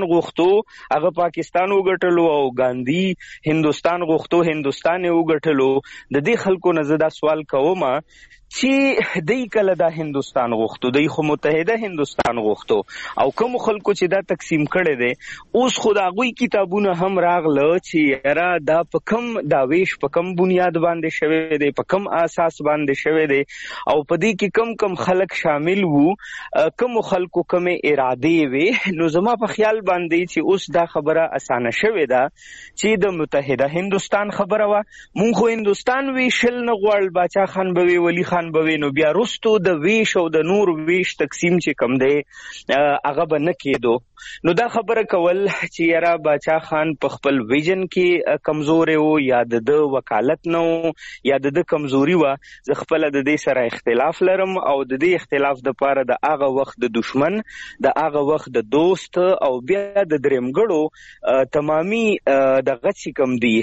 غوښتو هغه پاکستان وګټلو او ګاندھی هندستان غوښتو هندستان وګټلو. د دې خلکو نه زدا سوال کوم چې دای کله دا هندستان غوښتو دای خو متحده هندستان غوښتو او کوم خلکو چې دا تقسیم کړي دي اوس خداغوی کتابونه هم راغله چې یاره دا په کم دا ویش په کم بنیاد باندې شوی دی په کم اساس باندې شوی دی او په دې کې کم کم خلک شامل وو کوم خلکو کوم اراده وي. نو زما په خیال باندې چې اوس دا خبره اسانه شوی ده چې د متحده هندستان خبره وا مونږ خو هندستان ویشل نه غواړل باچا خان به ولی خان به نو بیا رستو د ویش او د نور ویش تقسیم چې کم دی هغه به نه کېدو. نو دا خبره کول چې یاره باچا خان په خپل ویژن کې کمزوري وو یا د وکالت نه وو یا د کمزوري وه زه خپل د دې سره اختلاف لرم او د دې اختلاف د پاره د هغه وخت د دشمن د هغه وخت د دوست او بیا د درېمګړو تمامي دغه چې کم دی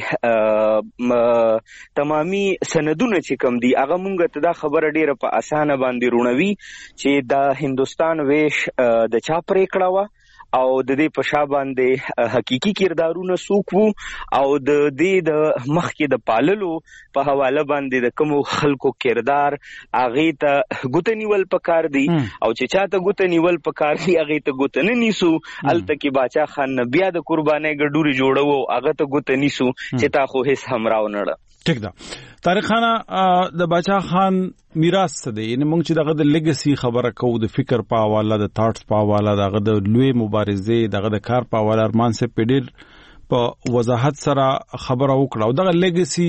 تمامي سندونه چې کم دی هغه مونږ ته دا خبره ډیره په اسانه باندې رونوي چې د هندستان ویش د چا پریکړه وه او د دې په شا باندې حقيقي کردارونه څوک وو او د دې د مخکې د پاللو په حواله باندې د کوم خلکو کردار هغه ته ګوته نیول پکار دی او چې چاته ګوته نیول پکار دی هغه ته ګوته نه نیسو الته کې باچا خان بیا د قربانۍ ګډوري جوړو هغه ته ګوته نیسو چې تا خو هیڅ همراو نه. ٹھیک ده. طارق خان د باچا خان میراث څه دی؟ یعنی موږ چې دغه د لیګسي خبره کوو د فکر په حواله د تھاټس په حواله دغه د لوی مبارزې دغه د کار په حواله ارمان سے پیډر په وضاحت سره خبره وکړه او دغه لیګسي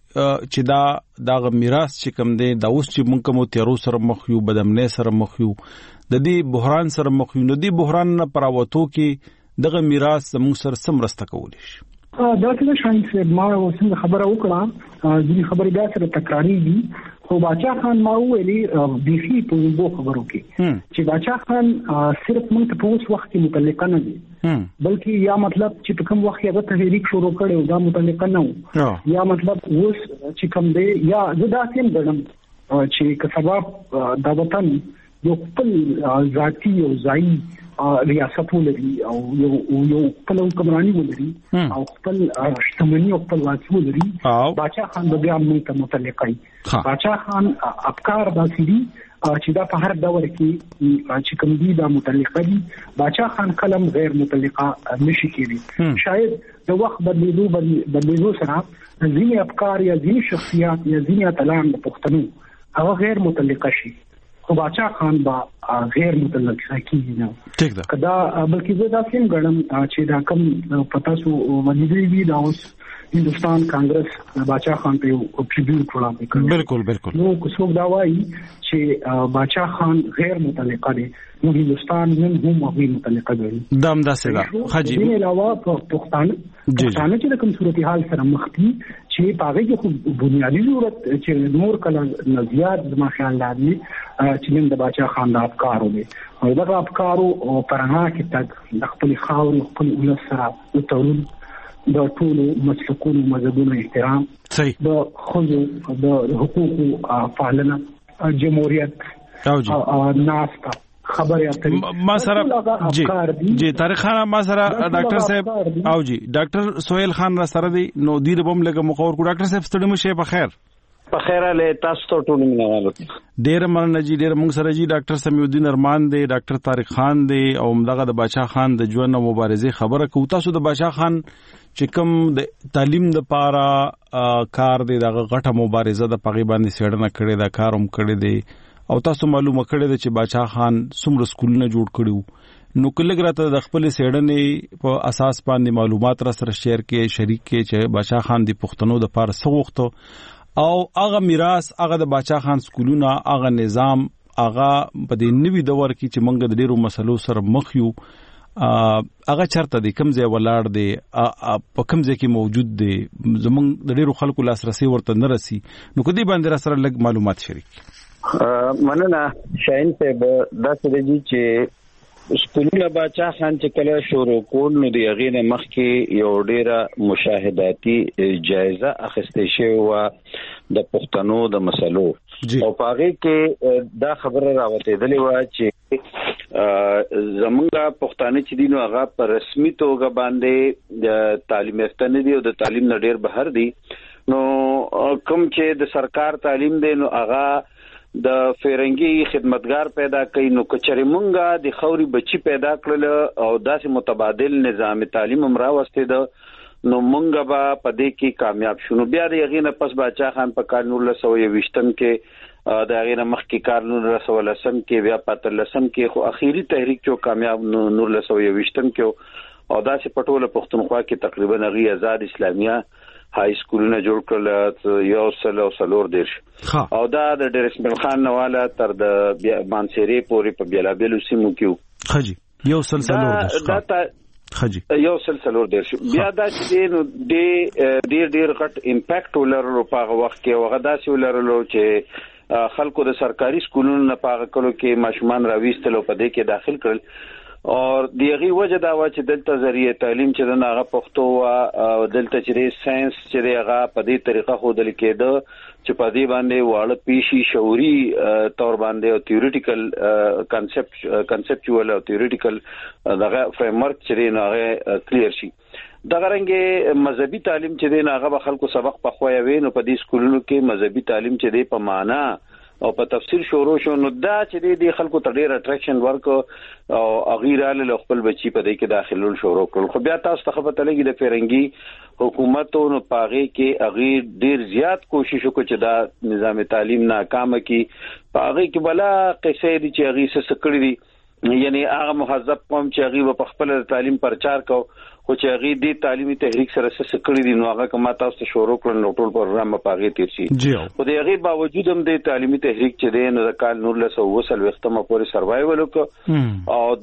چې دا دغه میراث چې کوم دی دا اوس چې موږ کوم تیرو سره مخ یو بدامنۍ سره مخ یو د دې بحران سره مخ یو نو دې بحران نه پراوتو کې دغه میراث زموږ سره سم رسته کولی شي. دا څه شاین چې ما اوسنګ خبره وکړه ځینې خبرې بیا سره تکرارېږي خو باچا خان ما ویلي بيخي په وګو خبرو کې چې باچا خان صرف موږ ته په اوس وخت کې متعلق نه دي بلکې یا مطلب چې په کوم وخت یې د تحریک شروع کړي دا متعلق نه وو یا مطلب اوس چې کوم دی یا زدا سیم غنم چې که سبب د وطن یو خپل ذاتی او ځای ریاست ولري او یو یو خپل حکمرانی ولري او خپل شتمنی او خپل واکي ولري باچا خان د بیا موږ ته متعلق دی. باچا خان افکار داسې دي چې دا په هر دور کې چې کوم دي دا متعلق دي. باچا خان کلم غیر متعلقه نشي کېږي. شاید د وخت بدلیدو بدلیدو سره ځینې افکار یا ځینې شخصیات یا ځینې اتلان د پښتنو هغه غیر متعلقه شي خو باچا خان با غیر متعلق کیږي نه. ٹھیک ده. کدا بلکې زه دا سیم غړم چې دا کوم پتا سو ولیدي وی دا اوس هندستان کانګرس باچا خان ته یو ټریبیوټ وړاندې کړ. بالکل بالکل. نو څوک دا وایي چې باچا خان غیر متعلق دی نو هندستان نن هم غیر متعلق دی. دم داسې ده. حاجی دې علاوه پښتانه پښتانه چې کوم صورتحال سره مخ دي چې پاره کې خو بنیادی ضرورت چې نور کله نزيات زما خیال لري چې نن د باچا خان د افکارو دي او دا افکارو او پرنا کې تک د خپل خاور خپل ولس سره د تورون د ټولو مسلکونو مذهبونو احترام د خلکو د حقوقو پالنه جمهوریت او ناستا خبره اترې ما سره جی جی طارق خان ما سره ډاکټر صاحب او جی ډاکټر سہیل خان را سره دی نو دیر بم لګه مخور کو ډاکټر صاحب ستړي مشه په خیر په خیر له تاسو ته ټول مینوالو ډیر مننه جی ډیر موږ سره جی ډاکټر سمیع الدین ارمان دی ډاکټر طارق خان دی او دغه د باچا خان د ژوند او مبارزې خبره کو تاسو د باچا خان چې کوم د تعلیم د پاره کار دی دغه غټه مبارزه د پغی باندې سیړنه کړي دا کاروم کړي دی او تاسو معلومه کړی دی چې باچا خان څومره سکولونه جوړ کړیو نو کله ګرته د خپل سیړنې په اساس باندې معلومات را سره شیر کې شریک کې چې باچا خان د پښتنو د پاره سغوخته او هغه میراث هغه د باچا خان سکولونه هغه نظام هغه په دې نوي دور کې چې موږ د ډیرو مسلو سره مخ یو هغه چرته دی کوم ځای ولاړ دی په کوم ځای کې موجود دی زمونږ د ډیرو خلکو لاسرسي ورته نه رسي نو کدی باندې را سره لږ معلومات شریک مننه شاهین صاحب دا څه دی چې سکولونه باچا خان چې کله شروع کول نو د هغې نه مخکې یو ډیره مشاهداتي جایزه اخیستې شوې وه د پښتنو د مسلو او په هغې کې دا خبره راوتېدلې وه چې زمونږه پښتانه چې دینو هغه په رسمي توګه باندې د تعلیم یافته دي او د تعلیم نه ډیر بهر دي. نو کوم چې د سرکار تعلیم دی نو هغه د فرنګي خدمتګار پیدا کړي. نو کچري مونږه د خوري بچي پیدا کړل او داسې متبادل نظام تعلیم هم راوستي ده نو مونږه به په دې کې کامیاب شونو. بیا د یغینه پس باچا خان په کال نور لسو یوشتم کې د یغینه مخکې کال نور لسو لسم کې بیا پاتل لسم کې خو اخیری تحریک جو کامیاب نور لسو یوشتم کې او داسې پټوله پښتونخوا کې تقریبا غي آزاد اسلامیه های سکولونه جوړ کړل یو سل او سلور دیش او دا د ډیرسمل خان نواله تر د مانسيري پورې په بیلابلو سیمو کې خجی یو سل سلور دیش دا خجی یو سل سلور دیش بیا دا چې نو د ډیر ډیر غټ امپیکټ ولرلو په وخت کې وغه داسې ولرلو چې خلکو د سرکاري سکولونو نه پاغه کولو کې ماشومان راويستلو په دې کې داخل کړل اور دیغي وجه دا و چې دلته ذریعہ تعلیم چې د هغه پښتو او دلته چې ساينس چې هغه په دې طریقه خودل کېده چې په دې باندې واړه پیشي شعوري تور باندې او تیوريټیکل کانسپټ کانسپچوال او تیوريټیکل دغه فریم ورک چې نه هغه کلیر شي. دغه رنګه مذهبي تعلیم چې د هغه خلکو سبق په خویا وین او په دې سکولونو کې مذهبي تعلیم چې د په معنا او په تفصیل شروع شو نو دا چې د خلکو ته ډیر اټریکشن ورک او اغیراله له خپل بچی په دې کې داخلول شروع کړل. خو بیا تاسو ته پته لګی د فرنګي حکومتونو پاغه کې اغیر ډیر زیات کوشش وکړي چې دا نظام تعلیم ناکام کی پاغه کې بلا قصې دي چې اغي څه کړی دي یعنی هغه مهذب قوم چې اغي په خپل تعلیم پرچار کو خو چې هغه د تعلیمي تحریک سره څه کړی دي نو هغه کما تاسو ته شروع کړل نو ټول پروګرام په هغه تیر شي. خو د هغه باوجود هم د تعلیمي تحریک چې د نو د کال نور له سو وسل وختمه پورې سروایول وکړ او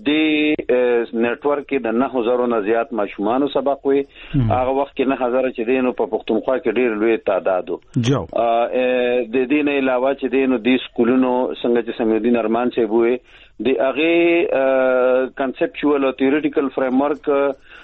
د نتورک کې د نه هزار نه زیات ماشومان سبق وي هغه وخت کې نه هزار چې د نو په پښتونخوا کې ډیر لوی تعداد وو. د دې نه علاوه چې د نو د سکولونو څنګه چې سمیدین ارمان سی بوې د هغه کانسپچوال او تیوريټیکل فریم ورک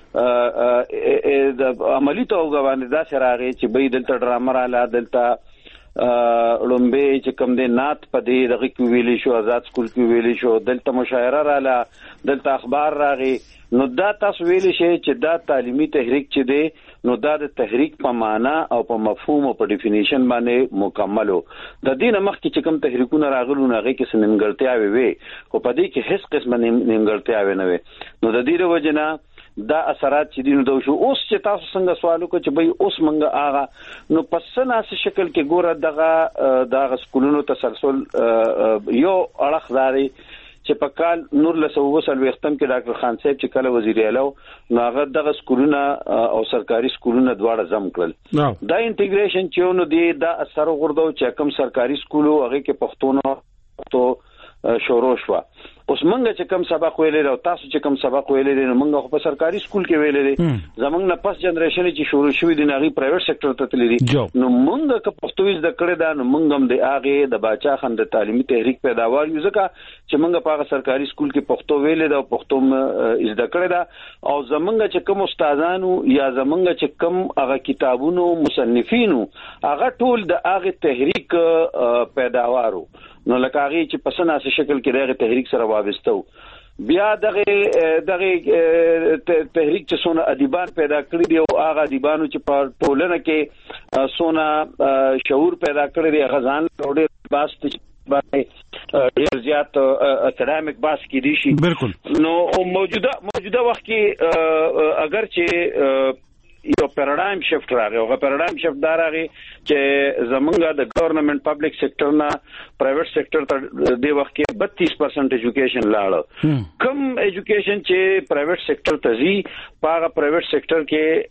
د عملی توګه باندې دا شراغه چې به دلته ډرامه رااله دلته لومبه چې کوم د نات په دې دغه کې ویلې شو آزاد سکول کې ویلې شو دلته مشاعره رااله دلته اخبار راغی نو دا تاسو ویلې شي چې دا تعلیمي تحریک چې دی نو دا د تحریک په معنا او په مفهوم او په ډیفینیشن باندې مکملو. د دین مخکې چې کوم تحریکونه راغلو نه هغه کې سننګړتیاوي وي خو په دې کې هیڅ قسم ننګړتیاوي نه وي. نو د دې وجنه دا اثرات چې دینو دوه شو اوس چې تاسو څنګه سوال وکړئ چې بای اوس منګه آغا نو پسناسه شکل کې ګوره دغه دغه سکولونو تسلسل یو اړخ داري چې په کال نور له سو وسل وختم کې ډاکټر خان صاحب چې کله وزیر اعلی نو هغه دغه سکولونه او سرکاري سکولونه دواړه زم کړل. دا انټیګریشن چې نو دی دا اثر غوړدو چې کوم سرکاري سکولو هغه کې پښتون تو شروع شو. اوس مونږ چې کوم سبق ویلې او تاسو چې کوم سبق ویلې نو مونږ په سرکاري سکول کې ویلې زمونږ نه پس جنریشن چې شروع شوی دی نغي پرایویټ سېکټر ته تللی نو مونږ که پښتو د کړه دا نو مونږ هم د اغه د باچا خان د تعلیمي تحریک پیداوار یو ځکه چې مونږ په سرکاري سکول کې پښتو ویلې دا پښتو م د کړه دا او زمونږ چې کوم استادانو یا زمونږ چې کوم هغه کتابونو مصنفینو هغه ټول د اغه تحریک پیداوارو نو لکه هغه چې پسناسه شکل کې دغه تحریک سره وابسته بیا دغه دغه تحریک چې سونه ادیبان پیدا کړی دی او هغه ادیبانو چې په ټولنه کې سونه شعور پیدا کړی دی غزان وروډه باس باندې ډیر زیات اکیډمیک باس کې دي شي بالکل نو موجوده موجوده وخت کې اگر چې یو پیراډایم شفت راغی او پیراډایم شفت دا راغی چې زمونږه د گورنمنت پبلک سېکټر نه پرایویټ سېکټر ته د وخت کې بتیس پرسنټ ایجوکیشن لاړ کم ایجوکیشن چې پرایویټ سېکټر ته زی پاغه پرایویټ سېکټر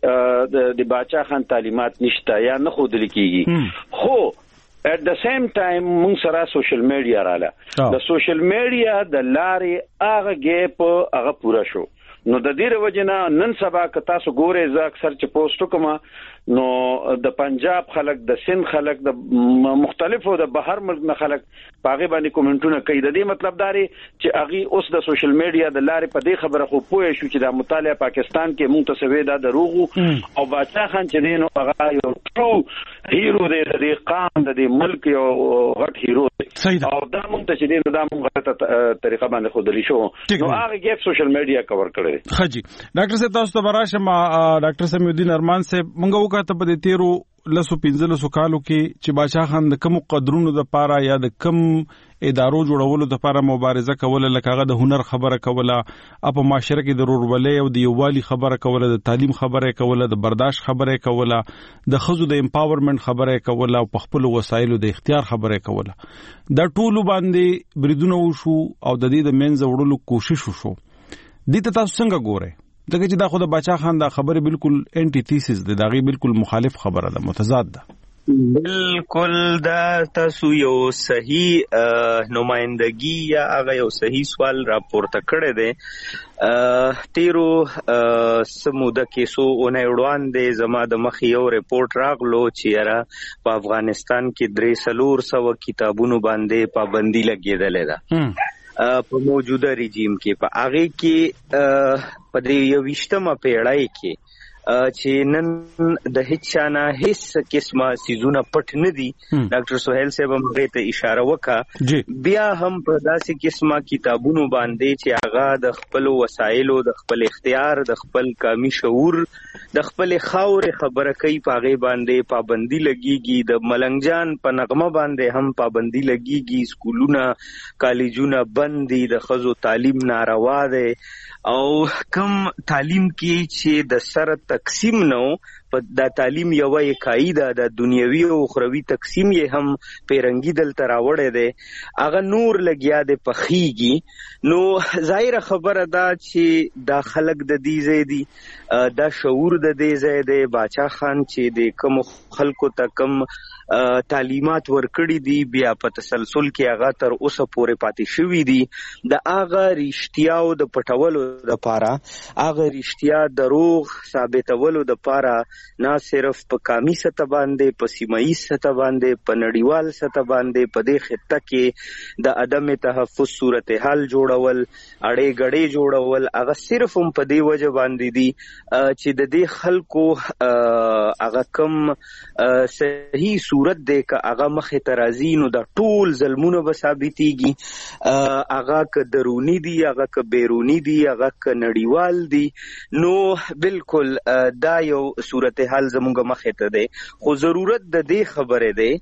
کې د باچا خان تعلیمات نشته یا نه خود لیکيږي خو at the same time مونږ سره سوشل میډیا رااله د سوشل میډیا د لارې هغه ګیپ هغه پورا شو نو د دې وجنه نن سبا که تاسو ګورئ ز اکثر چې پوسټ کوم نو د پنجاب خلک د سند خلک د مختلفو د بهر ملک نه خلک پاغه باندې کومنټونه کوي د دې مطلب داري چې اغي اوس د سوشل میډیا د لارې په دې خبره خو پوه شو چې د مطالعه پاکستان کې مونږ ته سوي دا دروغ او باچا خان چې دین او هغه یو ټرو هیرو دی د قام د ملک یو غټ هیرو دی او دا مونږ ته چې دین دا مونږ ته طریقه باندې خودلی شو نو هغه ګیپ سوشل میډیا کور کړی. خجی ډاکټر صاحب تاسو ته براشم ډاکټر سمیع الدین ارمان صاحب مونږ وکړه په دې تیرو لسو پنځلسو کالو کې چې بادشاہ خان د کوم قدرونو د پاره یا د کوم ادارو جوړولو د پاره مبارزه کوله، لکه هغه د هنر خبره کوله، اپ معاشره کې د رورولۍ او د یووالي خبره کوله، د تعلیم خبره کوله، د برداشت خبره کوله، د خزو د امپاورمنت خبره کوله او په خپل وسایلو د اختیار خبره کوله. دا ټول باندې بریدونه وشو او د دې د منځ وړلو کوشش وشو. دې ته تاسو څنګه ګورئ؟ دغه چې دا خو د بادشاہ خان دا خبره بالکل انټي تھیسس ده، دا غي بالکل مخالف خبره ده، متضاد ده. بالکل دا تاسو یو صحیح نمائندگی یا هغه یو صحیح سوال راپورته کړی دی. تیرو سموده کې سو اونۍ وړاندې زما د مخ یو ریپورت راغلو چې یاره په افغانستان کې درې څلور سوه کتابونو باندې پابندي لګېدلې ده په موجوده رژیم کې. په هغه کې په دې یوویشتمه پیړۍ کې چې نن د هیڅ چانه هیڅ قسمه سيزونه پټ نه دي. ډاکټر سہیل صاحب هم غوښته ته اشاره وکړه. بیا هم په داسې قسمه کتابونو باندې چې هغه د خپل وسایلو، د خپل اختیار، د خپل قومي شعور، د خپل خاور خبره کوي، په هغه باندې پابندي لګيږي. د ملنګ جان په نغمه باندې هم پابندي لګيږي. سکولونه کالجونه بند دي، د خزو تعلیم ناروا ده او کم تعلیم کې چې د سره تقسیم نو په د تعلیم یو یکایي ده، د دنیوي او اخروی تقسیم یې هم پیرنګي دلته راوړی دی، هغه نور لګیا دی پخیږي. نو ظاهره خبره ده چې دا خلک د دې ځای دي، دا شعور د دې ځای دی. بادشاہ خان چې د کوم خلکو ته کوم تعلیمات ورکړي دي بیا په تسلسل کې هغه تر اوسه پورې پاتې شوي دي. د هغه رښتیاو د پټولو دپاره، هغه رښتیا دروغ ثابتولو دپاره نه صرف په قومي سطح باندې، په سیمایي سطح باندې، په نړیوال سطح باندې په دې خطه کې د عدم تحفظ صورتحال جوړول، اړې ګړې جوړول، هغه صرف هم په دې وجه باندې دي چې د دې خلکو هغه کم صحیح صورت دی که هغه مخې ته راځي نو د ټول ظلمونه به ثابتېږي، هغه که دروني دي، هغه که بیروني دي، هغه که نړیوال دي. نو بالکل دا یو صورتحال زموږ مخې ته دی. خو ضرورت د دې خبرې دی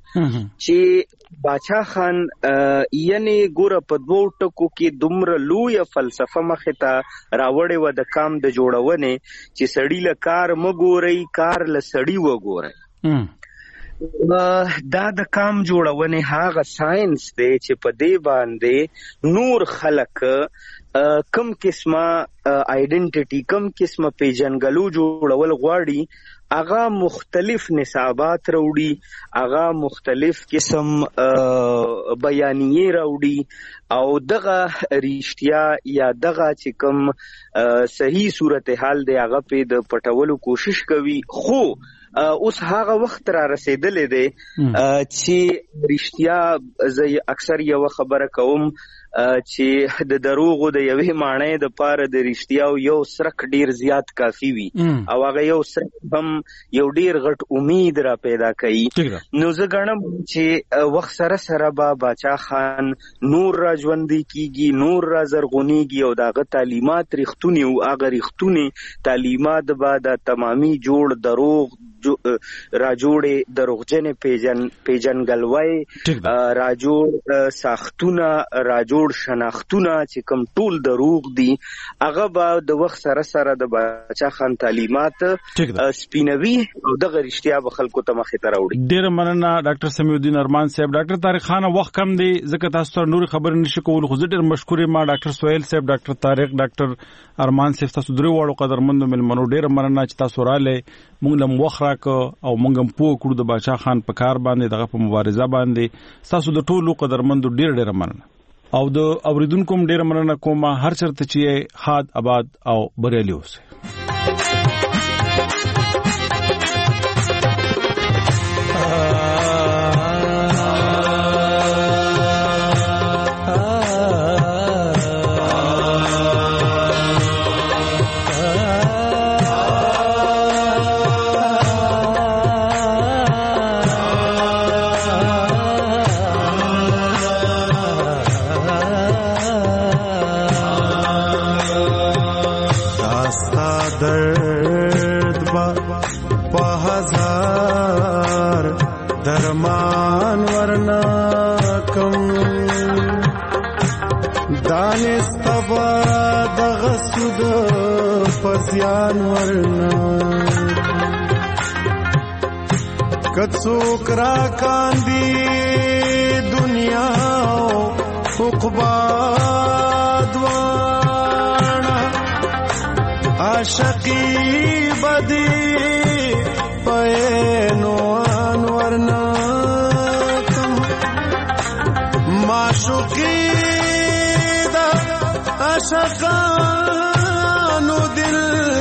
چې بادشاہ خان یعنی ګوره په دوو ټکو کې دومره لویه فلسفه مخې ته راوړې وه د کام د جوړونې چې سړي له کار مه ګورئ، کار له سړي وګورئ. دا د کام جوړونې هغه ساينس دی چې په دې باندې نور خلک کم قسمه آئیډنټیټي، کم قسمه پیژنګلو جوړول غواړي، هغه مختلف نصابات راوړي، هغه مختلف قسم بیانیې راوړي او دغه رښتیا یا دغه چې کوم صحیح صورتحال دی هغه په د پټولو کوشش کوي. خو اوس هغه وخت را رسیدلې دی چې رښتیا زه اکثر یو خبره کوم چې د دروغو د یوې معنی د پاره د رښتیاو یو سرک ډیر زیات کافی وي او هغه یو سرک هم یو ډیر غټ امید را پیدا کوي. نو زه ګڼم چې وخت سره سره به بادشاہ خان نور را ژوندی کیږي، نور را زرغونیږي او دغه تعلیمات رښتونی او هغه رښتونی تعلیمات به د تمامي جوړ دروغ را جوړې دروغجن پیجن پیجنګلوي، را جوړ ساختونه، را جوړ شناختونه چې کوم ټول دروغ دي هغه به د وخت سره سره د بادشاہ خان تعلیمات سپینوي او دغه رښتیا به خلکو ته مخې ته راوړي. ډېر مننه ډاکټر سمیع الدین ارمان صاحب. ډاکټر طارق خان وخت کم دی ځکه تاسو ته نور خبرې نشي کول، خو زه ډېر مشکور یم ډاکټر سہیل صاحب، ډاکټر طارق، ډاکټر ارمان صاحب، تاسو درې واړو قدرمنو ملمنو ډېر مننه چې تاسو رااله موږ لم وخت راک او موږ هم پوه کړو د بادشاہ خان په کار باندې، دغه په مبارزه باندې. تاسو د ټولو قدرمندو ډېر ډېر مننه او د اوریدونکو هم ډېر مننه کوم هر چرته چې خاد آباد او بریالي اوسئ. با په هزار درمان ورنا کم دانست با دغسود پزیان ورنا کڅوک را کاندی دنیا عقبا دوانا عاشقی بدی پینو انورنا کم معشوقی دا عاشقانو دل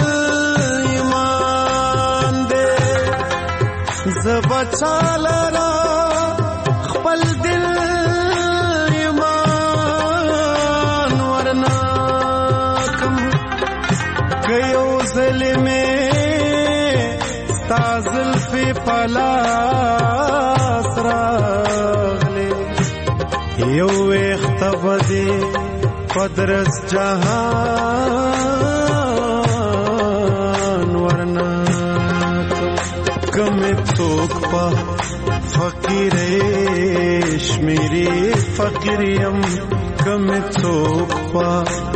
ایمان دے زبچالرا خپل دل ایمان ورنا کم کيو ظلمه ستازل فی پلاس راغلی یو اختبدی پدرس جهان ورنا کم توک پا فقیرش میری فقیریم کم توک پا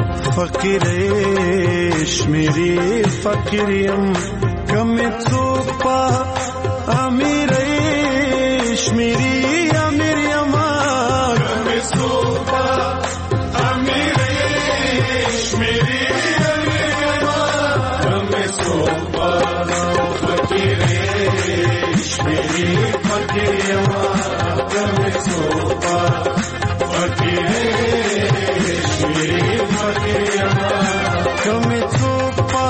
فقیرش میری فقیریم کم توک پا امیرش میری امیریم کم توک پا امیرش میری امیریم کم توک پا فقیرش میری فقیریم کم توک پا فقیرش میری فقیریم کم توک پا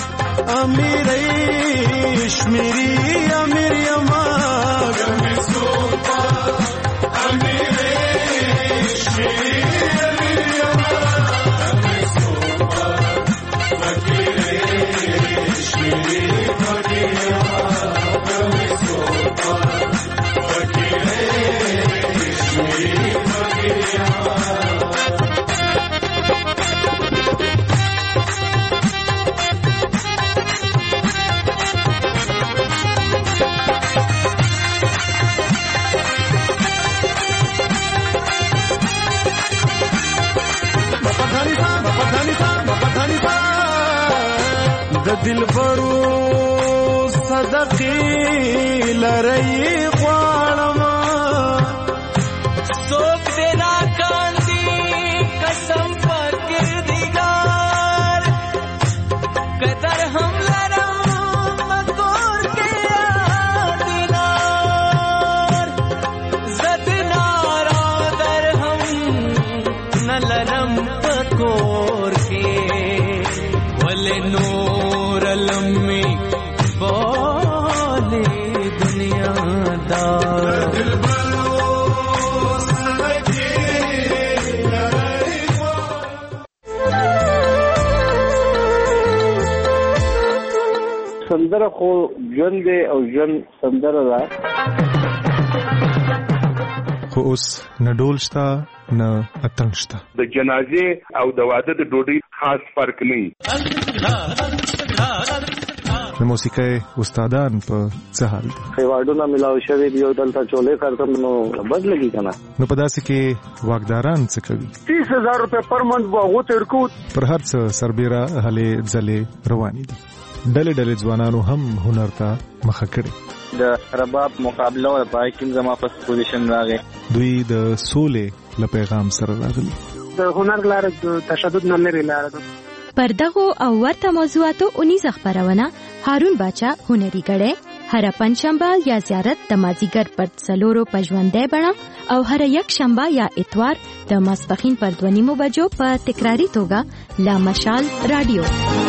امیرش میری امیریم کم توک پا امیرش میری امیریم کم توک پا فقیرش میری فقیریم کم توک پا فقیرش میری فقیریم د دلبرو صدقې لري غواړم څوک دې راکاندي قسم پر کردګار قدر هم لرم مکور کې دینار زد نارا در هم نه لرم پکور کې ولې نور لمي بولي دنیا دار سندره خو ژوند دی او ژوند سندره ده خو اوس نه ډول شته نه اتڼ شته د جنازې او د واده د ډوډۍ خاص فرق نه د موسیقۍ استادان په څه حال دي ایوارډونه ملاو شوي دي او دلته چولې کارتم نو بد لګي کنه نو په داسې کې واګداران څه کوي تیس هزار روپے پر منت باغو ترکو پر هر څه سربېره هلې ځلې روانې دي ډلې ډلې ځوانانو هم هنر ته مخه کړي د رباب مقابله او پای کې زما په پوزیشن راغی دوی د سولې له پیغام سره راغلي د هنر لاره د تشدد نه لري لاره ده پر دغه او ورته موضوعاتو اونیز خبرونه هارون باچا هنري غړې هر پنځشنبه یا زیارت د مازیګر پر څلورو پژوندې بڼه او هر یک شنبه یا اتوار د ماسپخین پر دوه نیمو بجو په تکراری توګه لا مشال رادیو